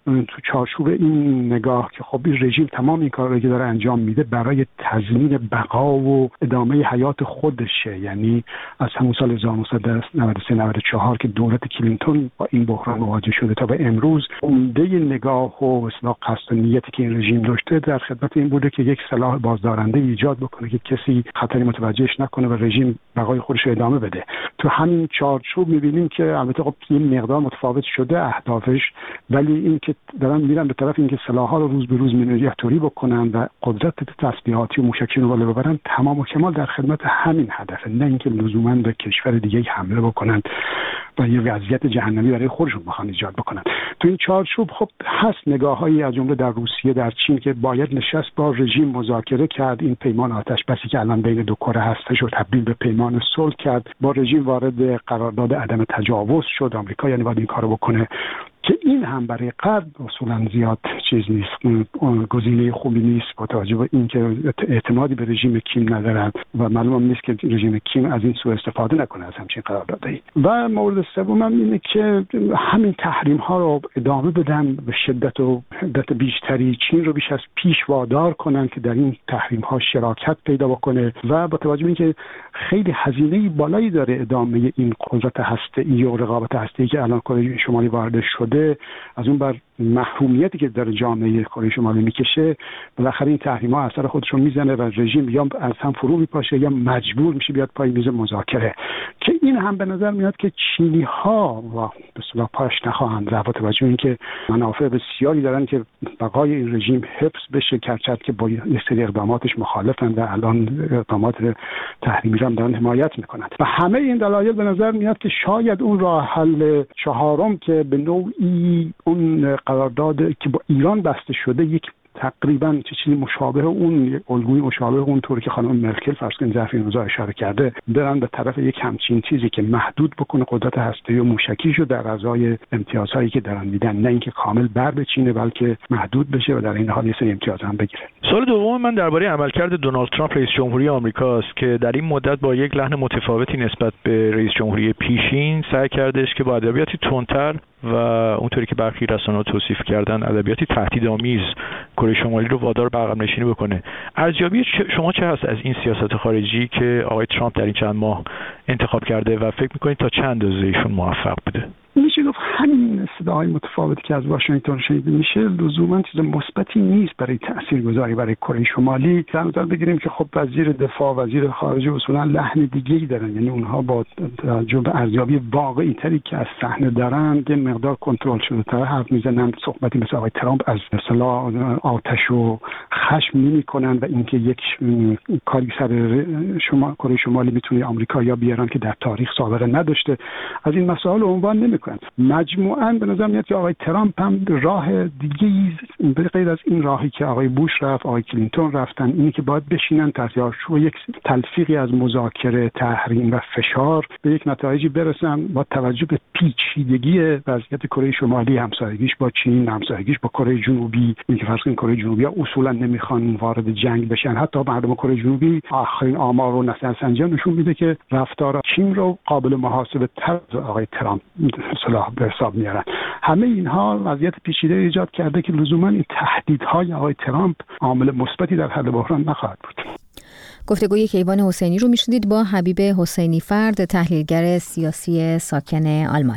تو چارچوب این نگاه که خب این رژیم تمام این کارا رو که داره انجام میده برای تضمین بقا و ادامه حیات خودشه، یعنی از همون سال هزار و نهصد و نود و سه نود و چهار که دولت کلینتون با این بحران مواجه شده تا به امروز عمده نگاه و اصلاح قصد و نیتی که این رژیم داشته در خدمت این بوده که یک سلاح بازدارنده ایجاد بکنه که کسی خطری متوجهش نکنه و رژیم بقای خودش رو ادامه بده. تو همین چارچوب می‌بینیم که البته خب این مقدار متفاوت شده اهدافش، ولی این که دارن میرن به طرف اینکه سلاح‌ها رو روز به روز مینیاتوری بکنن و قدرت تسلیحاتی و موشکی رو بالا ببرن، تمام و کمال در خدمت همین هدفه، نه اینکه لزوما به کشور دیگه حمله بکنن و یه وضعیت جهنمی برای خودشون بخوان ایجاد بکنن. تو این چارچوب خب هست نگاه‌هایی از جمله در روسیه، در چین که باید نشست با رژیم مذاکره کرد، این پیمان آتش بسی که الان بین دو کره هستش رو تبدیل به پیمان صلح کرد، با رژیم وارد قرارداد عدم تجاوز شد. آمریکا یعنی باید این کارو بکنه که این هم برای غرب اصولا زیاد چیز نیست، گزینه خوبی نیست با توجه به اینکه اعتمادی به رژیم کیم ندارن و معلوم نیست که رژیم کیم از این سوء استفاده نکنه از همچین قراردادی. و مورد سوم هم اینه که همین تحریم ها رو ادامه بدن، به شدت و حدت بیشتری چین رو بیش از پیش وادار کنن که در این تحریم ها شراکت پیدا بکنه و با توجه به اینکه خیلی هزینه بالایی داره ادامه این قدرت هسته‌ای و رقابت هسته‌ای که الان کره شمالی وارد شده، از اون بر محرومیتی که در جامعه کره شمالی میکشه، بالاخره این تحریم‌ها اثر خودشو میزنه و رژیم یا از هم فرو میپاشه یا مجبور میشه بیاد پای میز مذاکره، که این هم به نظر میاد که چینی‌ها و به اصطلاح پاش نخواهند رفت با توجه به اینکه منافع بسیاری دارن که بقای این رژیم حفظ بشه، کرچت که با یه سری اقداماتش مخالفن و الان اقدامات تحریمی را دارن حمایت میکنن و همه این دلایل به نظر میاد که شاید اون راه حل چهارم که به نوعی اون قرارداد که با ایران بسته شده یک تقریبا چیزی مشابه اون، الگوی مشابه اون طوری که خانم مرکل فرض کنید ظرف این روزا اشاره کرده، برن به طرف یک همچین چیزی که محدود بکنه قدرت هسته‌ای و موشکیشو در ازای امتیازهایی که دارن میدن، نه اینکه کامل بر بچینه بلکه محدود بشه و در این حال یه سری امتیاز هم بگیره. سوال دوم من درباره عملکرد دونالد ترامپ رئیس جمهوری آمریکاست که در این مدت با یک لحن متفاوتی نسبت به رئیس جمهوری پیشین سعی کردش که با ادبیاتی تندتر و اونطوری که برخی رسانه‌ها توصیف کردن ادبیاتی تهدیدآمیز کره شمالی رو وادار به عقب نشینی بکنه. ارزیابی شما چه هست از این سیاست خارجی که آقای ترامپ در این چند ماه انتخاب کرده و فکر می‌کنید تا چند اندازه ایشون موفق بوده؟ میشه گفت همین صداهای متفاوتی که از واشنگتن شنیده میشه لزوما چیز مثبتی نیست برای تاثیرگذاری برای کره شمالی. در نظر بگیریم که خب وزیر دفاع، وزیر خارجه اصولا لحن دیگه‌ای دارن، یعنی اونها با توجه به ارزیابی واقعی تری که از صحنه دارن یه مقدار کنترل شده تر حرف میزنن. صحبتی مثل آقای ترامپ از اصطلاح آتش و خشم نمی‌کنن و اینکه یک کاری سر شما کره شمالی میتونه آمریکا یا بیارن که در تاریخ سابقه نداشته، از این مسائل عنوان نمی مجموعاً به نظر میاد که آقای ترامپ هم راه دیگه‌ای به غیر از این راهی که آقای بوش رفت، آقای کلینتون رفتن، اینی که باید بشینن تحت یک تلفیقی از مذاکره، تحریم و فشار به یک نتایجی برسن با توجه به پیچیدگی وضعیت کره شمالی، همسایگیش با چین، همسایگیش با کره جنوبی. اینکه فرض کنید کره جنوبی اصولاً نمیخوان وارد جنگ بشن، حتی مردم کره جنوبی آخرین آمار و نظرسنجی نشون میده که رفتار چین رو قابل محاسبه تر آقای ترامپ صلاح به حساب میارن. همه اینها وضعیت پیچیده ایجاد کرده که لزوما این تهدیدهای آقای ترامپ عامل مثبتی در حل بحران نخواهد بود. گفتگوی کیوان حسینی رو میشنیدید با حبیب حسینی فرد، تحلیلگر سیاسی ساکن آلمان.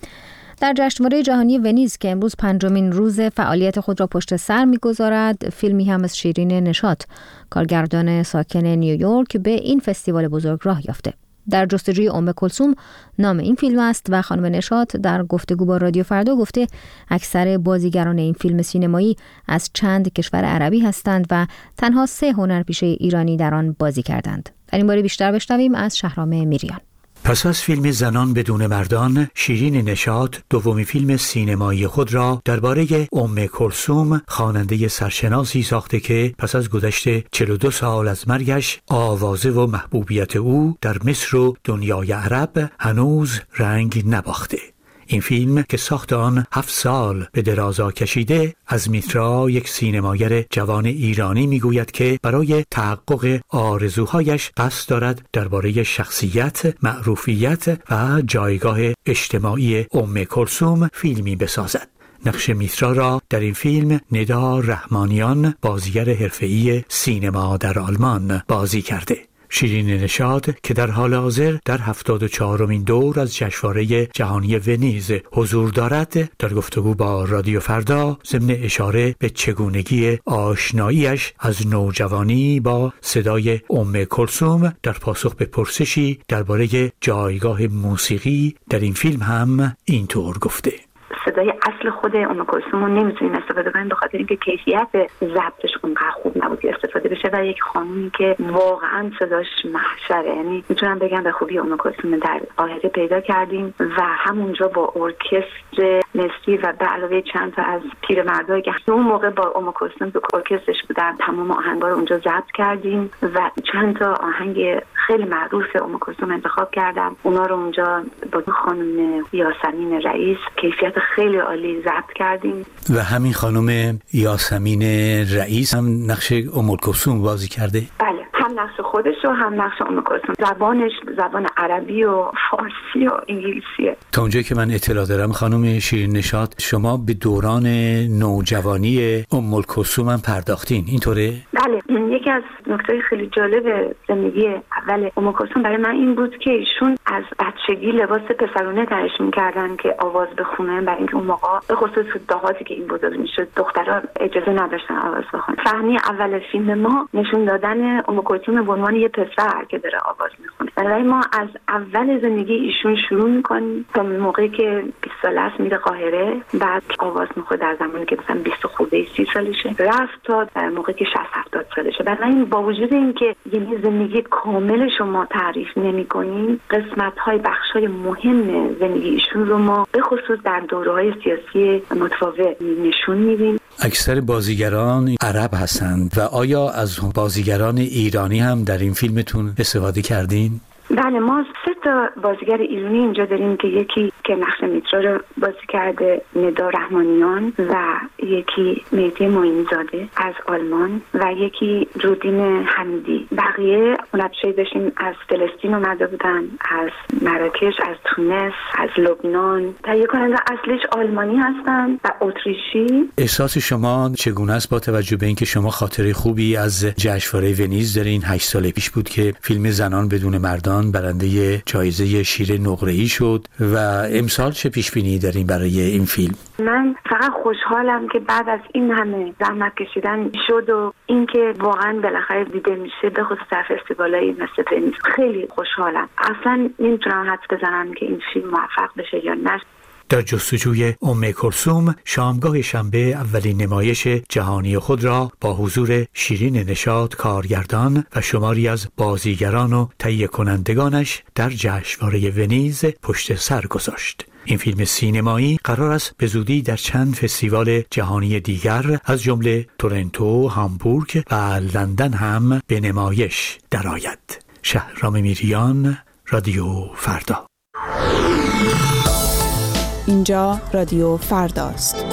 در جشنواره جهانی ونیز که امروز پنجمین روز فعالیت خود را پشت سر می‌گذارد، فیلمی هم از شیرین نشاط، کارگردان ساکن نیویورک، به این فستیوال بزرگ راه یافته. در جستجوی ام کلثوم نام این فیلم است و خانم نشاط در گفتگو با رادیو فردا گفته اکثر بازیگران این فیلم سینمایی از چند کشور عربی هستند و تنها سه هنرپیشه ایرانی در آن بازی کردند. در این باره بیشتر بشنویم از شهرام میریان. پس از فیلم زنان بدون مردان، شیرین نشاط دومین فیلم سینمایی خود را درباره ام کلثوم، خواننده سرشناسی ساخته که پس از گذشت چهل و دو سال از مرگش، آوازه و محبوبیت او در مصر و دنیای عرب هنوز رنگ نباخته. این فیلم که ساخت آن هفت سال به درازا کشیده، از میترا یک سینماگر جوان ایرانی میگوید که برای تحقق آرزوهایش قصد دارد درباره شخصیت، معروفیت و جایگاه اجتماعی ام کلثوم فیلمی بسازد. نقش میترا را در این فیلم ندا رحمانیان، بازیگر حرفه‌ای سینما در آلمان بازی کرده. شیرین نشاط که در حال حاضر در هفتاد و چهارمین دور از جشنواره جهانی ونیز حضور دارد، در گفتگو با رادیو فردا ضمن اشاره به چگونگی آشناییش از نوجوانی با صدای ام کلثوم در پاسخ به پرسشی درباره جایگاه موسیقی در این فیلم هم اینطور گفته: صدای اصل خود ام کلثوم رو نمیتونیم استفاده کنیم به خاطر اینکه کیفیت ضبطش اونقدر خوب نبود که استفاده بشه و یک خانومی که واقعا صداش محشره، یعنی میتونم بگم به خوبی ام کلثوم در قاهره پیدا کردیم و همونجا با ارکستر مصری و به علاوه چند تا از پیرمردایی که اون موقع با ام کلثوم تو ارکسترش بودن تمام آهنگا رو اونجا ضبط کردیم و چند تا آهنگ خیلی معروف ام کلثوم انتخاب کردم، اونا رو اونجا با خانم یاسمین رئیس کیفیت خیلی عالی ضبط کردیم. و همین خانم یاسمین رئیس هم نقش ام کلثوم بازی کرده؟ بله، هم نقش خودش و هم نقش ام کلثوم. زبانش زبان عربی و فارسی و انگلیسیه. تا اونجایی که من اطلاع دارم خانم شیرین نشاط، شما به دوران نوجوانی ام کلثوم هم پرداختین، اینطوره؟ بله، یکی از نکته خیلی جالب زندگی اول ام کلثوم برای من این بود که ایشون از بچگی لباس پسرونه تنش می‌کردن که آواز بخونه، برای اینکه اون موقع به خصوص دهاتی که این بزرگ میشد دخترها اجازه نداشتن آواز بخونن. صحنه اول فیلم ما نشون دادن ام کلثوم به عنوان یه پسر که داره آواز میخونه. برای ما از اول زندگی ایشون شروع می‌کنیم تا موقعی که بیست ساله است میره قاهره، بعد آواز میخونه در زمانی که مثلا بیست خورده سی سالشه، رفت تا در موقعی که شصت هفتاد سالشه. برای این با وجود اینکه یه زندگی کامل شما تعریف نمی‌کنیم، قسمت‌های بخش‌های مهم زندگی ایشون رو ما به خصوص در دوره‌های سیاسی متفاوت نشون میدیم. اکثر بازیگران عرب هستند و آیا از بازیگران ایرانی هم در این فیلمتون استفاده کردین؟ بله، ما سه تا بازیگر ایرانی اینجا داریم که یکی که نقش میترا رو بازی کرده ندا رحمانیان و یکی مهدی معین‌زاده از آلمان و یکی رودین حمیدی. بقیه هنرپیشه داشتیم از فلسطین اومده بودن، از مراکش، از تونس، از لبنان. تهیه کننده اصلیش آلمانی هستن و اتریشی. احساس شما چگونه است با توجه به اینکه شما خاطره خوبی از جشنواره ونیز دارین؟ هشت سال پیش بود که فیلم زنان بدون مردان برنده جایزه شیر نقره‌ای شد و امسال چه پیش بینی دارین برای این فیلم؟ من فقط خوشحالم که بعد از این همه زحمت کشیدن شد و اینکه واقعا بالاخره دیده میشه، به خصوص در فستیوالایی مثل ونیز. خیلی خوشحالم. اصلا نمیتونم حدس بزنم که این فیلم موفق بشه یا نه. در جستجوی ام کلثوم، شامگاه شنبه اولین نمایش جهانی خود را با حضور شیرین نشاط کارگردان و شماری از بازیگران و تهیه کنندگانش در جشنواره ونیز پشت سر گذاشت. این فیلم سینمایی قرار است به زودی در چند فستیوال جهانی دیگر از جمله تورنتو، هامبورگ و لندن هم به نمایش درآید. شهرام میریان، رادیو فردا. اینجا رادیو فرداست.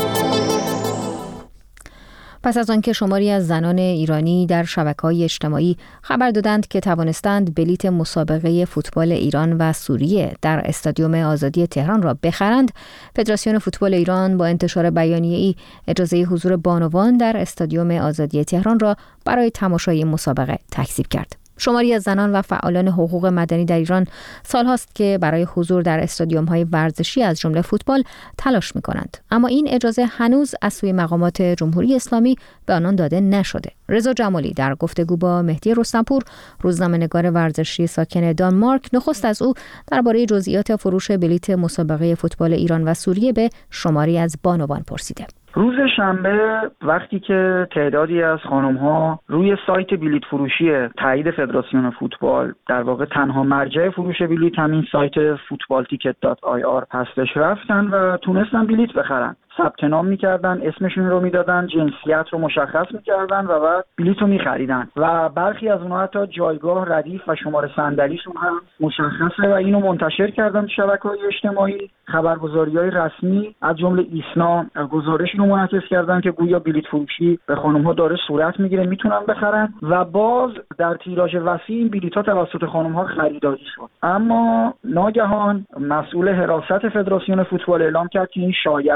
پس از آنکه شماری از زنان ایرانی در شبکه‌های اجتماعی خبر دادند که توانستند بلیت مسابقه فوتبال ایران و سوریه در استادیوم آزادی تهران را بخرند، فدراسیون فوتبال ایران با انتشار بیانیه‌ای اجازه حضور بانوان در استادیوم آزادی تهران را برای تماشای مسابقه تکذیب کرد. شماری از زنان و فعالان حقوق مدنی در ایران سالهاست که برای حضور در استادیوم‌های ورزشی از جمله فوتبال تلاش می‌کنند، اما این اجازه هنوز از سوی مقامات جمهوری اسلامی به آنان داده نشده. رضا جمالی در گفتگو با مهدی رستمپور، روزنامه‌نگار ورزشی ساکن دانمارک، نخست از او درباره جزئیات فروش بلیت مسابقه فوتبال ایران و سوریه به شماری از بانوان پرسیده. روز شنبه وقتی که تعدادی از خانم‌ها روی سایت بلیت فروشی تایید فدراسیون فوتبال، در واقع تنها مرجع فروش بلیت همین سایت فوتبال تیکت دات آی آر هستش، رفتن و تونستن بلیت بخرن. ثبت نام می‌کردن، اسمشون رو میدادن، جنسیت رو مشخص می‌کردن و بعد بلیت رو می‌خریدن و برخی از اونها حتی جایگاه ردیف و شماره صندلیشون هم مشخصه و اینو منتشر کردن تو شبکه‌های اجتماعی. خبرگزاری‌های رسمی از جمله ایسنا گزارشی رو منعکس کردن که گویا بلیت فروشی به خانم‌ها داره صورت میگیره، میتونن بخرن و باز در تیراژ وسیع این بلیت‌ها توسط خانم‌ها خریداری شد. اما ناگهان مسئول حراست فدراسیون فوتبال اعلام کرد که این شایعه است و ما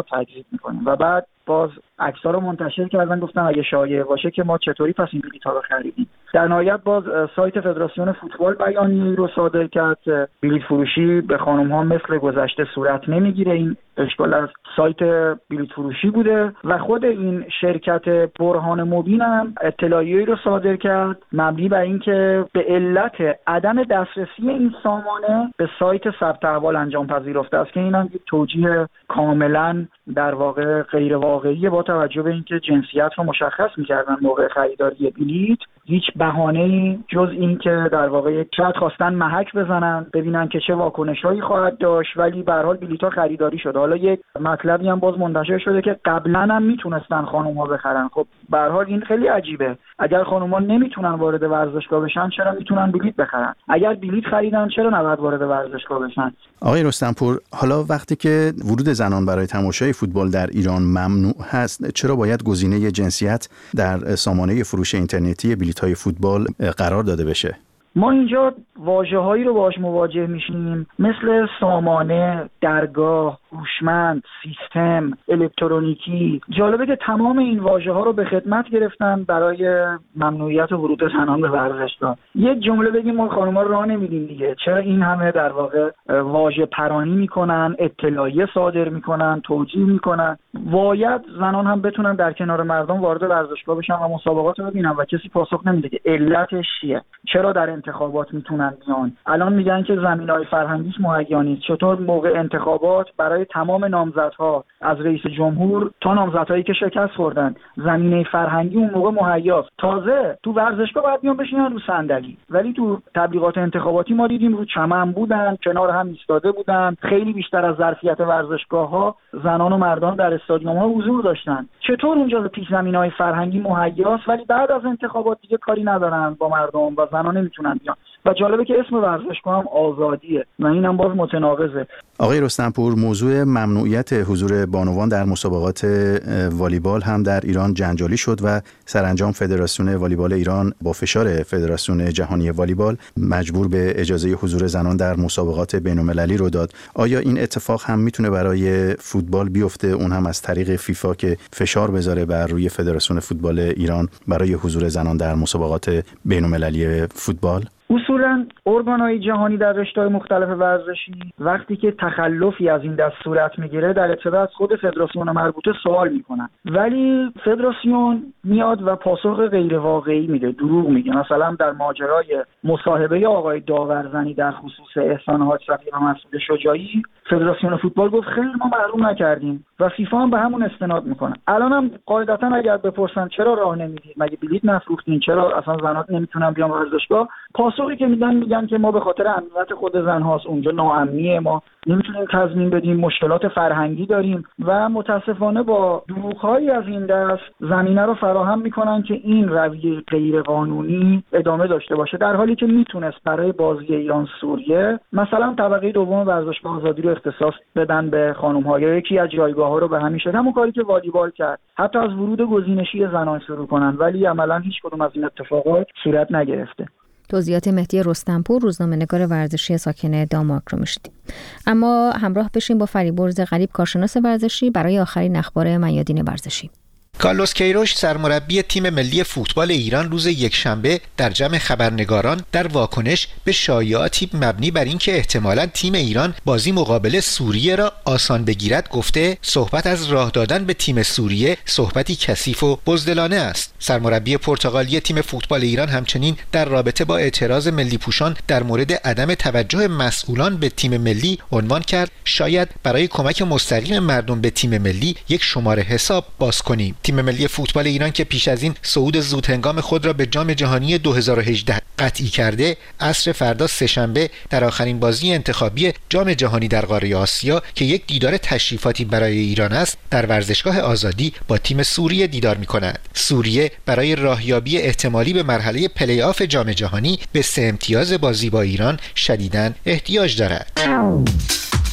تجدید میکنیم. و بعد باز عکس‌ها رو منتشر کردن، گفتن اگه شایعه باشه که ما چطوری پس این بلیط‌ها رو خریدیم. در نهایت باز سایت فدراسیون فوتبال بیانیه‌ای رو صادر کرد که بلیط فروشی به خانم‌ها مثل گذشته صورت نمیگیره، این اشکال از سایت بلیط فروشی بوده. و خود این شرکت برهان مبین هم اطلاعیه‌ای رو صادر کرد مبنی بر اینکه به علت عدم دسترسی این سامانه به سایت ثبت احوال انجام پذیرفته است، که این هم یک توجیه کاملا در واقع غیر واقعی با توجه به اینکه جنسیت رو مشخص می‌کردن موقع خریداری بلیط. هیچ بهانه‌ای جز این که در واقع شاید خواستن محک بزنن ببینن که چه واکنش‌هایی خواهد داشت، ولی به هر حال بلیط‌ها خریداری شده. حالا یک مطلبی هم باز منتشر شده که قبلا هم میتونستن خانم‌ها بخرن. خب به هر حال این خیلی عجیبه. اگر خانم‌ها نمیتونن وارد ورزشگاه بشن چرا میتونن بلیط بخرن؟ اگر بلیط خریدن چرا نباید وارد ورزشگاه بشن؟ آقای رستمپور، حالا وقتی که ورود زنان برای تماشای فوتبال در ایران ممنوع هست، چرا باید گزینه جنسیت در سامانه فروش اینترنتی بلیط‌های فوتبال قرار داده بشه؟ ما اینجا واژه‌هایی رو باهاش مواجه میشیم مثل سامانه، درگاه، هوشمند، سیستم، الکترونیکی. جالبه که تمام این واژه‌ها رو به خدمت گرفتن برای ممنوعیت ورود زنان به ورزشگاه. یک جمله بگیم ما خانم‌ها راه نمیدیم دیگه، چرا این همه در واقع واژه پرانی میکنن، اطلاعیه صادر میکنن، توجیه میکنن؟ باید زنان هم بتونن در کنار مردم وارد ورزشگاه بشن و مسابقات رو ببینن و کسی پاسخ نمیده که علتش چیه، چرا در انتخابات میتونن بیان. الان میگن که زمینه‌های فرهنگیش مهیا نیست. چطور موقع انتخابات برای تمام نامزدها از رئیس جمهور تا نامزدهایی که شکست خوردن زمینه فرهنگی اون موقع مهیاست؟ تازه تو ورزشگاه باید بیان بشینن رو صندلی، ولی تو تبلیغات انتخاباتی ما دیدیم رو چمن بودن، کنار هم ایستاده بودن. خیلی بیشتر از ظرفیت ورزشگاه‌ها زنان و مردان در استادیوم‌ها حضور داشتن. چطور اونجا پیش زمینه‌های فرهنگی مهیاست ولی بعد از انتخابات دیگه کاری ندارن با مردم و زنان نمیتونن بیان؟ و جالبه که اسم ورزشگاه هم آزادیه و اینم باز متناقضه. آقای رستمپور، موضوع ممنوعیت حضور بانوان در مسابقات والیبال هم در ایران جنجالی شد و سرانجام فدراسیون والیبال ایران با فشار فدراسیون جهانی والیبال مجبور به اجازه حضور زنان در مسابقات بین‌المللی رو داد. آیا این اتفاق هم میتونه برای فوتبال بیفته، اون هم از طریق فیفا که فشار بذاره بر روی فدراسیون فوتبال ایران برای حضور زنان در مسابقات بین‌المللی فوتبال؟ اصولاً ارگان‌های جهانی در رشته‌های مختلف ورزشی وقتی که تخلفی از این دست صورت میگیره در ابتدا از خود فدراسیون مربوطه سوال میکنن، ولی فدراسیون میاد و پاسخ غیر واقعی میده، دروغ میگه. مثلا در ماجرای مصاحبه آقای داورزنی در خصوص احسان حاج رفیق و مسعود شجاعی، فدراسیون فوتبال گفت خیر ما معلوم نکردیم و فیفا هم به همون استناد میکنه. الان هم قاعدتا اگر بپرسن چرا راه نمیدید، مگه بلیط نفروختین، چرا اصلا زنان نمیتونن بیان ورزشگاه، پاسخی که میدن میگن که ما به خاطر امنیت خود زنهاست، اونجا ناامنیه، ما نمیتونیم تضمین بدیم، مشکلات فرهنگی داریم و متاسفانه با دروغ‌هایی از این دست زمینه رو فراهم میکنن که این رویه غیر قانونی ادامه داشته باشه، در حالی که میتونست برای بازی ایران سوریه مثلا طبقه دوم ورزشگاه آزادی رو اختصاص بدن به خانم‌ها، یا یکی از جایگاه‌ها رو به همین شکل، همون کاری که والیبال کرد، حتی از ورود گزینشی زنان شروع کنن، ولی عملاً هیچ کدوم از این اتفاقات صورت نگرفته. توضیحات مهدی رستمپور، روزنامه‌نگار ورزشی ساکن دانمارک رو میشدیم. اما همراه بشیم با فریبرز غریب، کارشناس ورزشی، برای آخرین اخبار میادین ورزشی. کارلوس کیروش سرمربی تیم ملی فوتبال ایران روز یکشنبه در جمع خبرنگاران در واکنش به شایعاتی مبنی بر اینکه احتمالاً تیم ایران بازی مقابل سوریه را آسان بگیرد گفته صحبت از راه دادن به تیم سوریه صحبتی کثیف و بزدلانه است. سرمربی پرتغالی تیم فوتبال ایران همچنین در رابطه با اعتراض ملی پوشان در مورد عدم توجه مسئولان به تیم ملی عنوان کرد شاید برای کمک مستقیم مردم به تیم ملی یک شماره حساب باز کنیم. تیم ملی فوتبال ایران که پیش از این صعود زودهنگام خود را به جام جهانی دو هزار و هجده قطعی کرده، عصر فردا سه‌شنبه در آخرین بازی انتخابی جام جهانی در قاره آسیا که یک دیدار تشریفاتی برای ایران است، در ورزشگاه آزادی با تیم سوریه دیدار می‌کند. سوریه برای راهیابی احتمالی به مرحله پلی آف جام جهانی به سه امتیاز بازی با ایران شدیداً احتیاج دارد.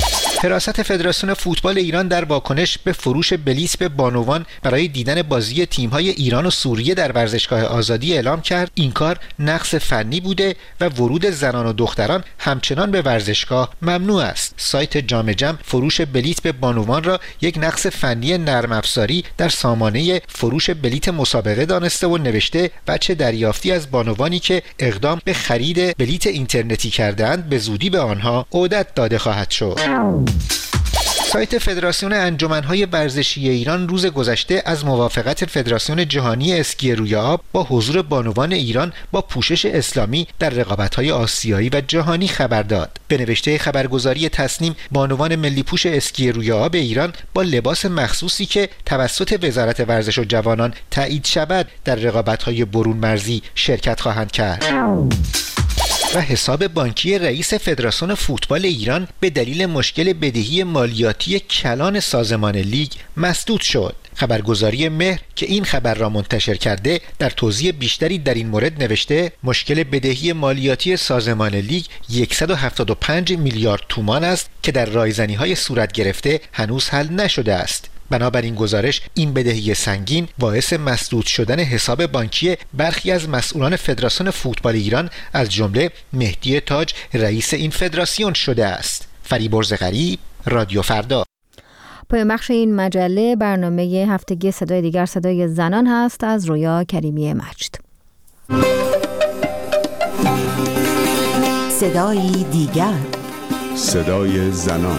حراست فدراسیون فوتبال ایران در واکنش به فروش بلیط به بانوان برای دیدن بازی تیم‌های ایران و سوریه در ورزشگاه آزادی اعلام کرد این کار نقص فنی بوده و ورود زنان و دختران همچنان به ورزشگاه ممنوع است. سایت جام جم فروش بلیط به بانوان را یک نقص فنی نرم افزاری در سامانه فروش بلیط مسابقه دانسته و نوشته بچه دریافتی از بانوانی که اقدام به خرید بلیط اینترنتی کردند به زودی به آنها عودت داده خواهد شد. سایت فدراسیون انجمن‌های ورزشی ایران روز گذشته از موافقت فدراسیون جهانی اسکی روی آب با حضور بانوان ایران با پوشش اسلامی در رقابت‌های آسیایی و جهانی خبر داد. به نوشته خبرگزاری تصنیم، بانوان ملی پوش اسکی روی آب ایران با لباس مخصوصی که توسط وزارت ورزش و جوانان تایید شود در رقابت‌های برون مرزی شرکت خواهند کرد. و حساب بانکی رئیس فدراسیون فوتبال ایران به دلیل مشکل بدهی مالیاتی کلان سازمان لیگ مسدود شد. خبرگزاری مهر که این خبر را منتشر کرده در توضیح بیشتری در این مورد نوشته مشکل بدهی مالیاتی سازمان لیگ صد و هفتاد و پنج میلیارد تومان است که در رایزنی‌های صورت گرفته هنوز حل نشده است. بنابراین گزارش این بدهی سنگین باعث مسدود شدن حساب بانکی برخی از مسئولان فدراسیون فوتبال ایران از جمله مهدی تاج رئیس این فدراسیون شده است. فریبرز غریب، رادیو فردا. پایان بخش این مجله برنامه هفتگی صدای دیگر صدای زنان هست از رویا کریمی مجد. صدای دیگر، صدای زنان.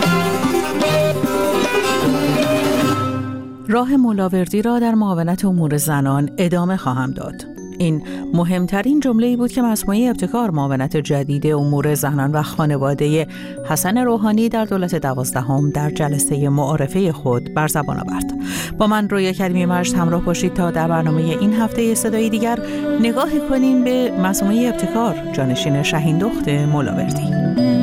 راه ملاوردی را در معاونت امور زنان ادامه خواهم داد. این مهمترین جمله‌ای بود که مجموعه ابتکار معاونت جدید امور زنان و خانواده حسن روحانی در دولت دوازدهم در جلسه معارفه خود بر زبان آورد. با من رویا کریمی مجد همراه باشید تا در برنامه این هفته صدای دیگر نگاهی کنیم به مجموعه ابتکار جانشین شهیندخت ملاوردی.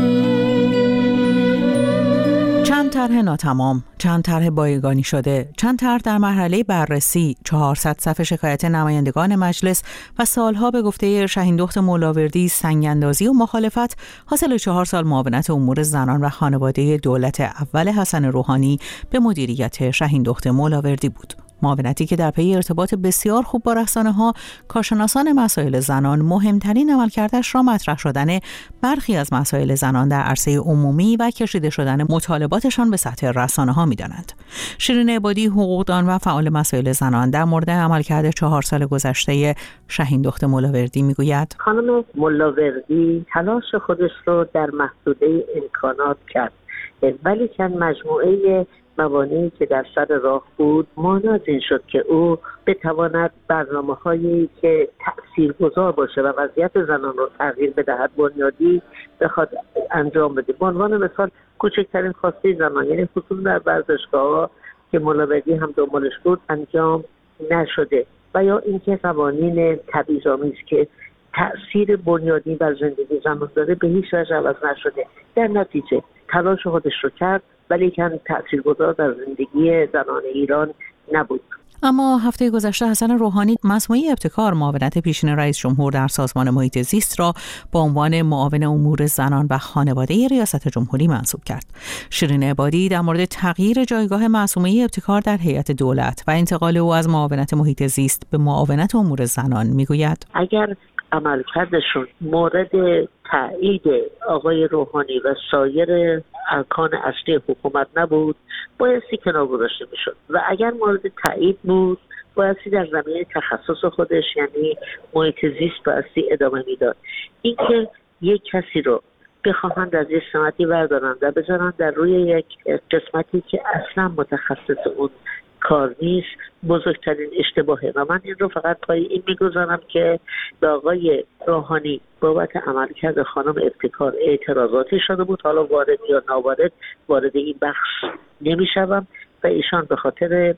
چند طرح ناتمام، چند طرح بایگانی شده، چند طرح در مرحله بررسی، چهارصد صفحه شکایت نمایندگان مجلس و سالها به گفته شهیندخت ملاوردی سنگ‌اندازی و مخالفت، حاصل چهار سال معاونت امور زنان و خانواده دولت اول حسن روحانی به مدیریت شهیندخت ملاوردی بود. معاونتی که در پی ارتباط بسیار خوب با رسانه‌ها، کارشناسان مسائل زنان مهمترین عملکردش را مطرح شدن برخی از مسائل زنان در عرصه عمومی و کشیده شدن مطالباتشان به سطح رسانه‌ها می‌دانند. شیرین عبادی، حقوقدان و فعال مسائل زنان، در مورد عملکرد چهار سال گذشته شهیندخت ملاوردی می‌گوید: خانم ملاوردی تلاش خودش رو در محدوده امکانات کرد، ولی که مجموعه موانعی که در سر راه بود مانع از این شد که او بتواند برنامه‌هایی که تأثیرگذار باشه و وضعیت زنان رو تغییر بدهد بنیادی بخواد انجام بده. به عنوان مثال کوچکترین خواسته زنان، یعنی حضور در ورزشگاه‌ها که ملاوردی هم دنبالش بود، انجام نشده، و یا اینکه قوانین تبعیض‌آمیز که تأثیر بنیادی بر زندگی زنان داره به هیچ وجه عوض نشده. در نتیجه تلاش خودش رو کرد ولی که تأثیرگذار در زندگی زنان ایران نبود. اما هفته گذشته حسن روحانی مجموعه ابتکار معاونت پیشین رئیس جمهور در سازمان محیط زیست را با عنوان معاون امور زنان و خانواده ریاست جمهوری منصوب کرد. شیرین عبادی در مورد تغییر جایگاه مجموعه ابتکار در هیئت دولت و انتقال او از معاونت محیط زیست به معاونت امور زنان میگوید: اگر عملکردشون مورد تایید آقای روحانی و سایر ارکان اصلی حکومت نبود، بایستی کنار گذاشته میشد، و اگر مورد تایید بود بایستی در زمینه تخصص خودش یعنی محیط زیست بایستی ادامه میداد. اینکه یک کسی رو بخواهند از یک سمتی بردارند و بذارند در روی یک قسمتی که اصلا متخصص اون کار نیست بزرگترین اشتباهه، و من این رو فقط پای این میگذارم که به آقای روحانی بابت عملکرد خانم ابتکار اعتراضاتی شده بود. حالا وارد یا ناوارد وارد این بخش نمیشوم، و ایشان به خاطر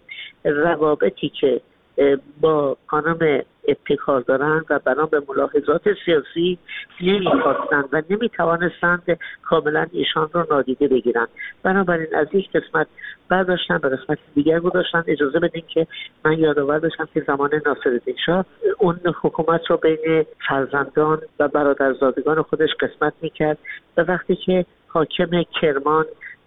روابطی که با خانم ابتکار دارند و بنا به ملاحظات سیاسی نمیخواستند و نمیتوانستند کاملا ایشان رو نادیده بگیرند. بنابراین از یک قسمت برداشتن به قسمت دیگر گذاشتن. اجازه بدین که من یادآور بشم که زمان ناصرالدین شاه اون حکومت رو بین فرزندان و برادرزادگان خودش قسمت میکرد، و وقتی که حاکم کرمان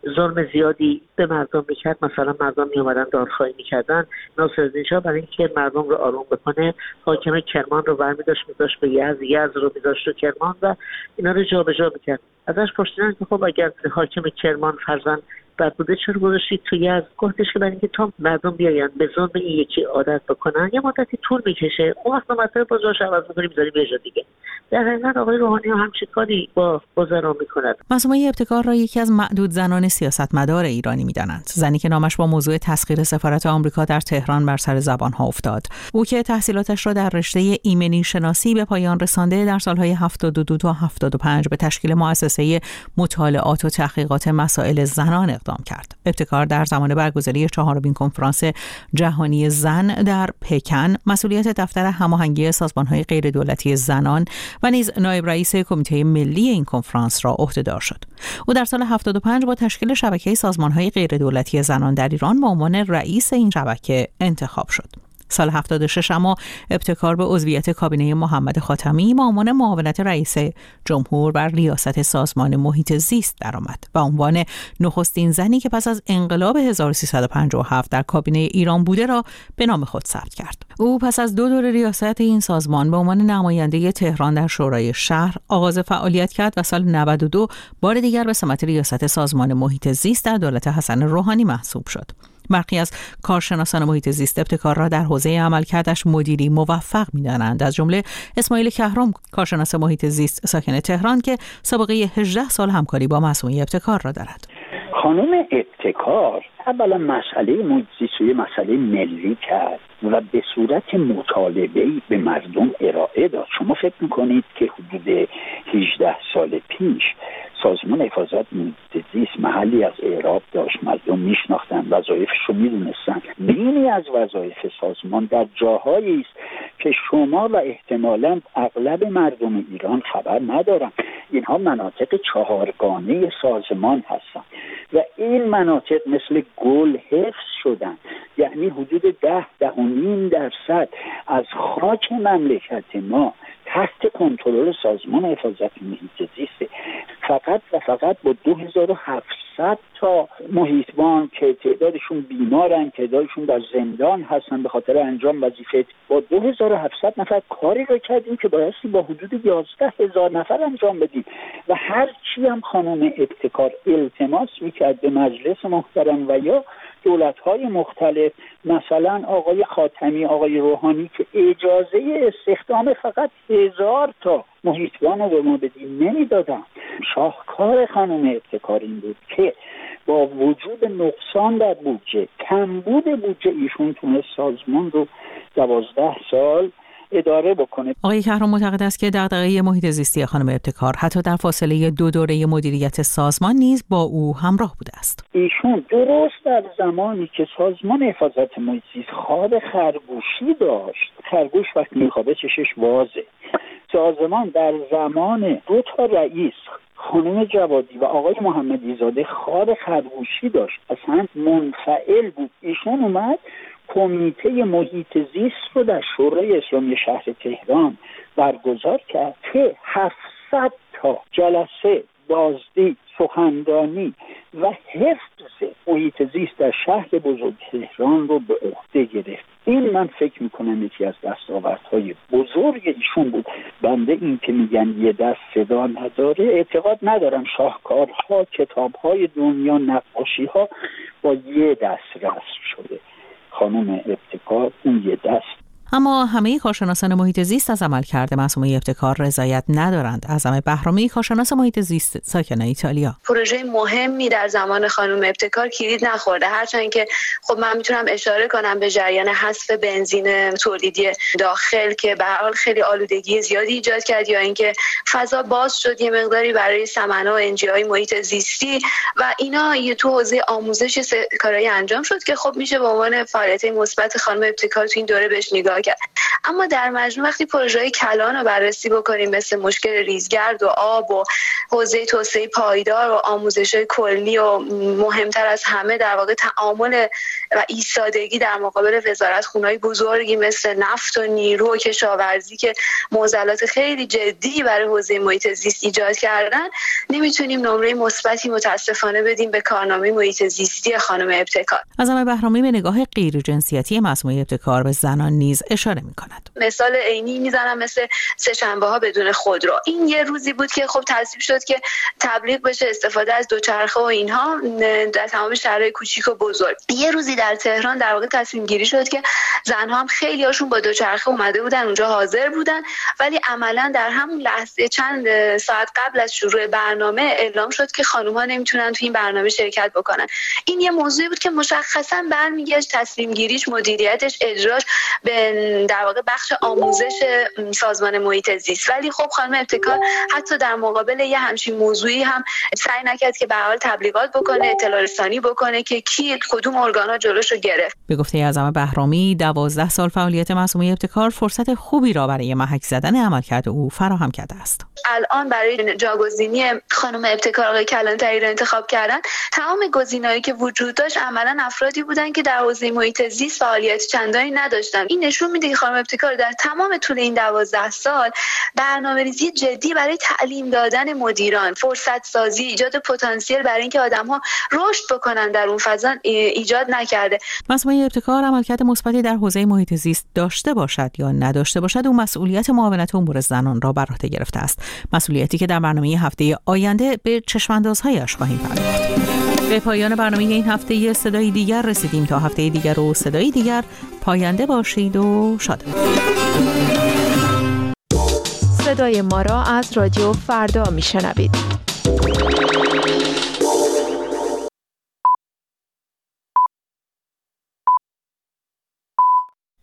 ظلم زیادی به مردم میکرد. مثلا مردم میومدن دادخواهی میکردن، ناصرالدین شاه برای اینکه مردم رو آروم بکنه حاکم کرمان رو برمی داشت میذاشت به یزد، یزد رو میذاشت رو کرمان و اینا رو جابجا میکرد. ازش پرسیدن که خب اگر حاکم کرمان فرزند بد بوده چرا گذاشتید تو یزد؟ گفتش که برای اینکه تا مردم بیاین به ظلم این یکی عادت بکنن یه مدتی طول میکشه، اون وقت مثلا باز جاش عوض می‌کنی می‌ذاری به جای دیگه. در حقیقت آقای روحانی هم همچین کاری با وزرا می‌کند. معصومه ابتکار را یکی از معدود زنان سیاستمدار ایرانی می‌دانند. زنی که نامش با موضوع تسخیر سفارت آمریکا در تهران بر سر زبان‌ها افتاد. او که تحصیلاتش را در رشته ایمنی شناسی به پایان رسانده، در سال‌های هفتاد و دو تا هفتاد و پنج به تشکیل مؤسسه مطالعات و تحقیقات مسائل زنان اقدام کرد. ابتکار در زمان برگزاری چهارمین کنفرانس جهانی زن در پکن مسئولیت دفتر هماهنگی سازمان‌های غیردولتی زنان و نیز نایب رئیس کمیته ملی این کنفرانس را عهده‌دار شد. او در سال هفتاد و پنج با تشکیل شبکه سازمان‌های غیردولتی زنان در ایران به عنوان رئیس این شبکه انتخاب شد. سال هفتاد و شش اما ابتکار به عضویت کابینه محمد خاتمی با عنوان معاونت رئیس جمهور بر ریاست سازمان محیط زیست درآمد و عنوان نخستین زنی که پس از انقلاب هزار و سیصد و پنجاه و هفت در کابینه ایران بوده را به نام خود ثبت کرد. او پس از دو دور ریاست این سازمان به عنوان نماینده تهران در شورای شهر آغاز فعالیت کرد و سال نود و دو بار دیگر به سمت ریاست سازمان محیط زیست در دولت حسن روحانی محسوب شد. برخی از کارشناسان محیط زیست ابتکار را در حوزه عملکردش مدیری موفق می‌دانند، از جمله اسماعیل کهرم، کارشناس محیط زیست ساکن تهران که سابقه هجده سال همکاری با معصومه ابتکار را دارد. خانم ابتکار اولا مسئله محیط زیست رو مسئله ملی کرد و به صورت مطالبه‌ای به مردم ارائه داد. شما فکر می‌کنید که حدود هجده سال پیش سازمان حفاظت محیط زیست محلی از اعراب داشت، مردم میشناختن، وظایفش رو میدونستن. بینی از وظایف سازمان در جاهایی است که شما و احتمالاً اغلب مردم ایران خبر ندارن. اینها مناطق چهارگانه سازمان هستن و این مناطق مثل گل حفظ شدن، یعنی حدود ده ده و نیم درصد از خاک مملکت ما تحت کنترل سازمان حفاظت محیط زیست. فقط و فقط با دو هزار و هفتصد تا محیطبان که تعدادشون بیمارن، تعدادشون در زندان هستن به خاطر انجام وظیفه، با دو هزار و هفتصد نفر کاری رو کردیم که بایستی با حدود یازده هزار نفر انجام بدیم و هر چی هم خانم ابتکار التماس میکرد به مجلس محترم و یا دولت‌های مختلف، مثلا آقای خاتمی، آقای روحانی که اجازه استخدام فقط هزار تا محیطبان رو به ما بدیم نمیدادن. شاهکار خانم ابتکار این بود که با وجود نقصان در بودجه، کمبود بودجه، ایشون تونست سازمان رو دوازده سال اداره بکنه. آقای کهرم معتقد است که دغدغه محیط زیستی خانم ابتکار حتی در فاصله دو دوره مدیریت سازمان نیز با او همراه بوده است. ایشون درست در زمانی که سازمان حفاظت محیط زیست خواب خرگوشی داشت، خرگوش وقتی میخوابه چشش وازه، سازمان در زمان دو تا رئیس خانم جوادی و آقای محمدی زاده خواب خرگوشی داشت، اصلا منفعل بود. ایشون اومد کمیته محیط زیست رو در شورای اسلامی شهر تهران برگزار کرد که هفتصد تا جلسه بازدید، سخنرانی و حفظ محیط زیست در شهر بزرگ تهران رو به عهده گرفت. این من فکر میکنم یکی از دستاوردهای بزرگ ایشون بود. بنده این که میگن یه دست صدا نداره اعتقاد ندارم. شاهکارها، کتابهای دنیا، نقاشیها با یه دست رسم شده. خانم ابتکار اون یه دست. اما همه کارشناسان محیط زیست از عملکرد معصومه ابتکار رضایت ندارند. اعظم بهرامی، کارشناس محیط زیست ساکن ایتالیا: پروژه مهمی در زمان خانم ابتکار کلید نخورده، هرچند که خب من میتونم اشاره کنم به جریان حذف بنزین تولیدی داخل که به هر حال خیلی آلودگی زیادی ایجاد کرد، یا اینکه فضا باز شد یه مقداری برای سمنه و انجی‌های محیط زیستی و اینا یه تو حوزه آموزش کارهای انجام شد که خب میشه به عنوان فعالیت مثبت خانم ابتکار تو این دوره بهش نگاه کرد. اما در مجموع وقتی پروژه‌های کلان رو بررسی بکنیم مثل مشکل ریزگرد و آب و حوزه توسعه پایدار و آموزش‌های کلی و مهمتر از همه در واقع تعامل و ایستادگی در مقابل وزارتخونه‌های بزرگی مثل نفت و نیرو و کشاورزی که معضلات خیلی جدی برای حوزه محیط زیست ایجاد کردن، نمیتونیم نمره مثبتی متاسفانه بدیم به کارنامه محیط زیستی خانم ابتکار. عظمه بهرامی به نگاه غیر جنسیتی معصومه ابتکار به زنان نیز اشاره می‌کند. مثال عینی میزنم مثل سه‌شنبه‌ها بدون خودرو. این یه روزی بود که خب تصویب شد که تبلیغ بشه استفاده از دوچرخه و اینها در تمام شهرهای کوچیک و بزرگ. یه روزی در تهران در واقع تصمیم گیری شد که زنها هم خیلی هاشون با دوچرخه اومده بودن اونجا حاضر بودن، ولی عملاً در همون لحظه چند ساعت قبل از شروع برنامه اعلام شد که خانم‌ها نمیتونن تو این برنامه شرکت بکنن. این یه موضوعی بود که مشخصاً برمیگشت تصمیم گیریش، مدیریتش، اجراش به در واقع بخش آموزش سازمان محیط زیست. ولی خب خانم ابتکار حتی در مقابل یه همچین موضوعی هم سعی نکرد که به هر حال تبلیغات بکنه، اطلاع رسانی بکنه که کی کدوم ارگان‌ها جلوشو گرفت. به گفته عظمه بهرامی، دوازده سال فعالیت معصومه ابتکار فرصت خوبی را برای محک زدن عملکرد او فراهم کرده است. الان برای جاگزینی خانم ابتکار آقای کلانتری را انتخاب کردن، تمام گزینه‌هایی که وجود داشت عملاً افرادی بودن که در حوزه محیط زیست فعالیت چندانی نداشتن. این نشون میده که خانم ابتکار در تمام طول این دوازده سال برنامه‌ریزی جدی برای تعلیم دادن مدیران، فرصت سازی، ایجاد پتانسیل برای اینکه آدم‌ها رشد بکنن در اون فضا ایجاد نکرده. معصومه ابتکار عملکرد مثبتی در حوزه محیط زیست داشته باشد یا نداشته باشد، او مسئولیت معاونت امور زنان را بر عهده گرفته است. مسئولیتی که در برنامه هفته آینده به چشم‌اندازهایش خواهیم پرداخت. به پایان برنامه این هفته صدای دیگر رسیدیم. تا هفته دیگر و صدای دیگر، پاینده باشید و شاد باشید. صدای ما را از رادیو فردا میشنوید.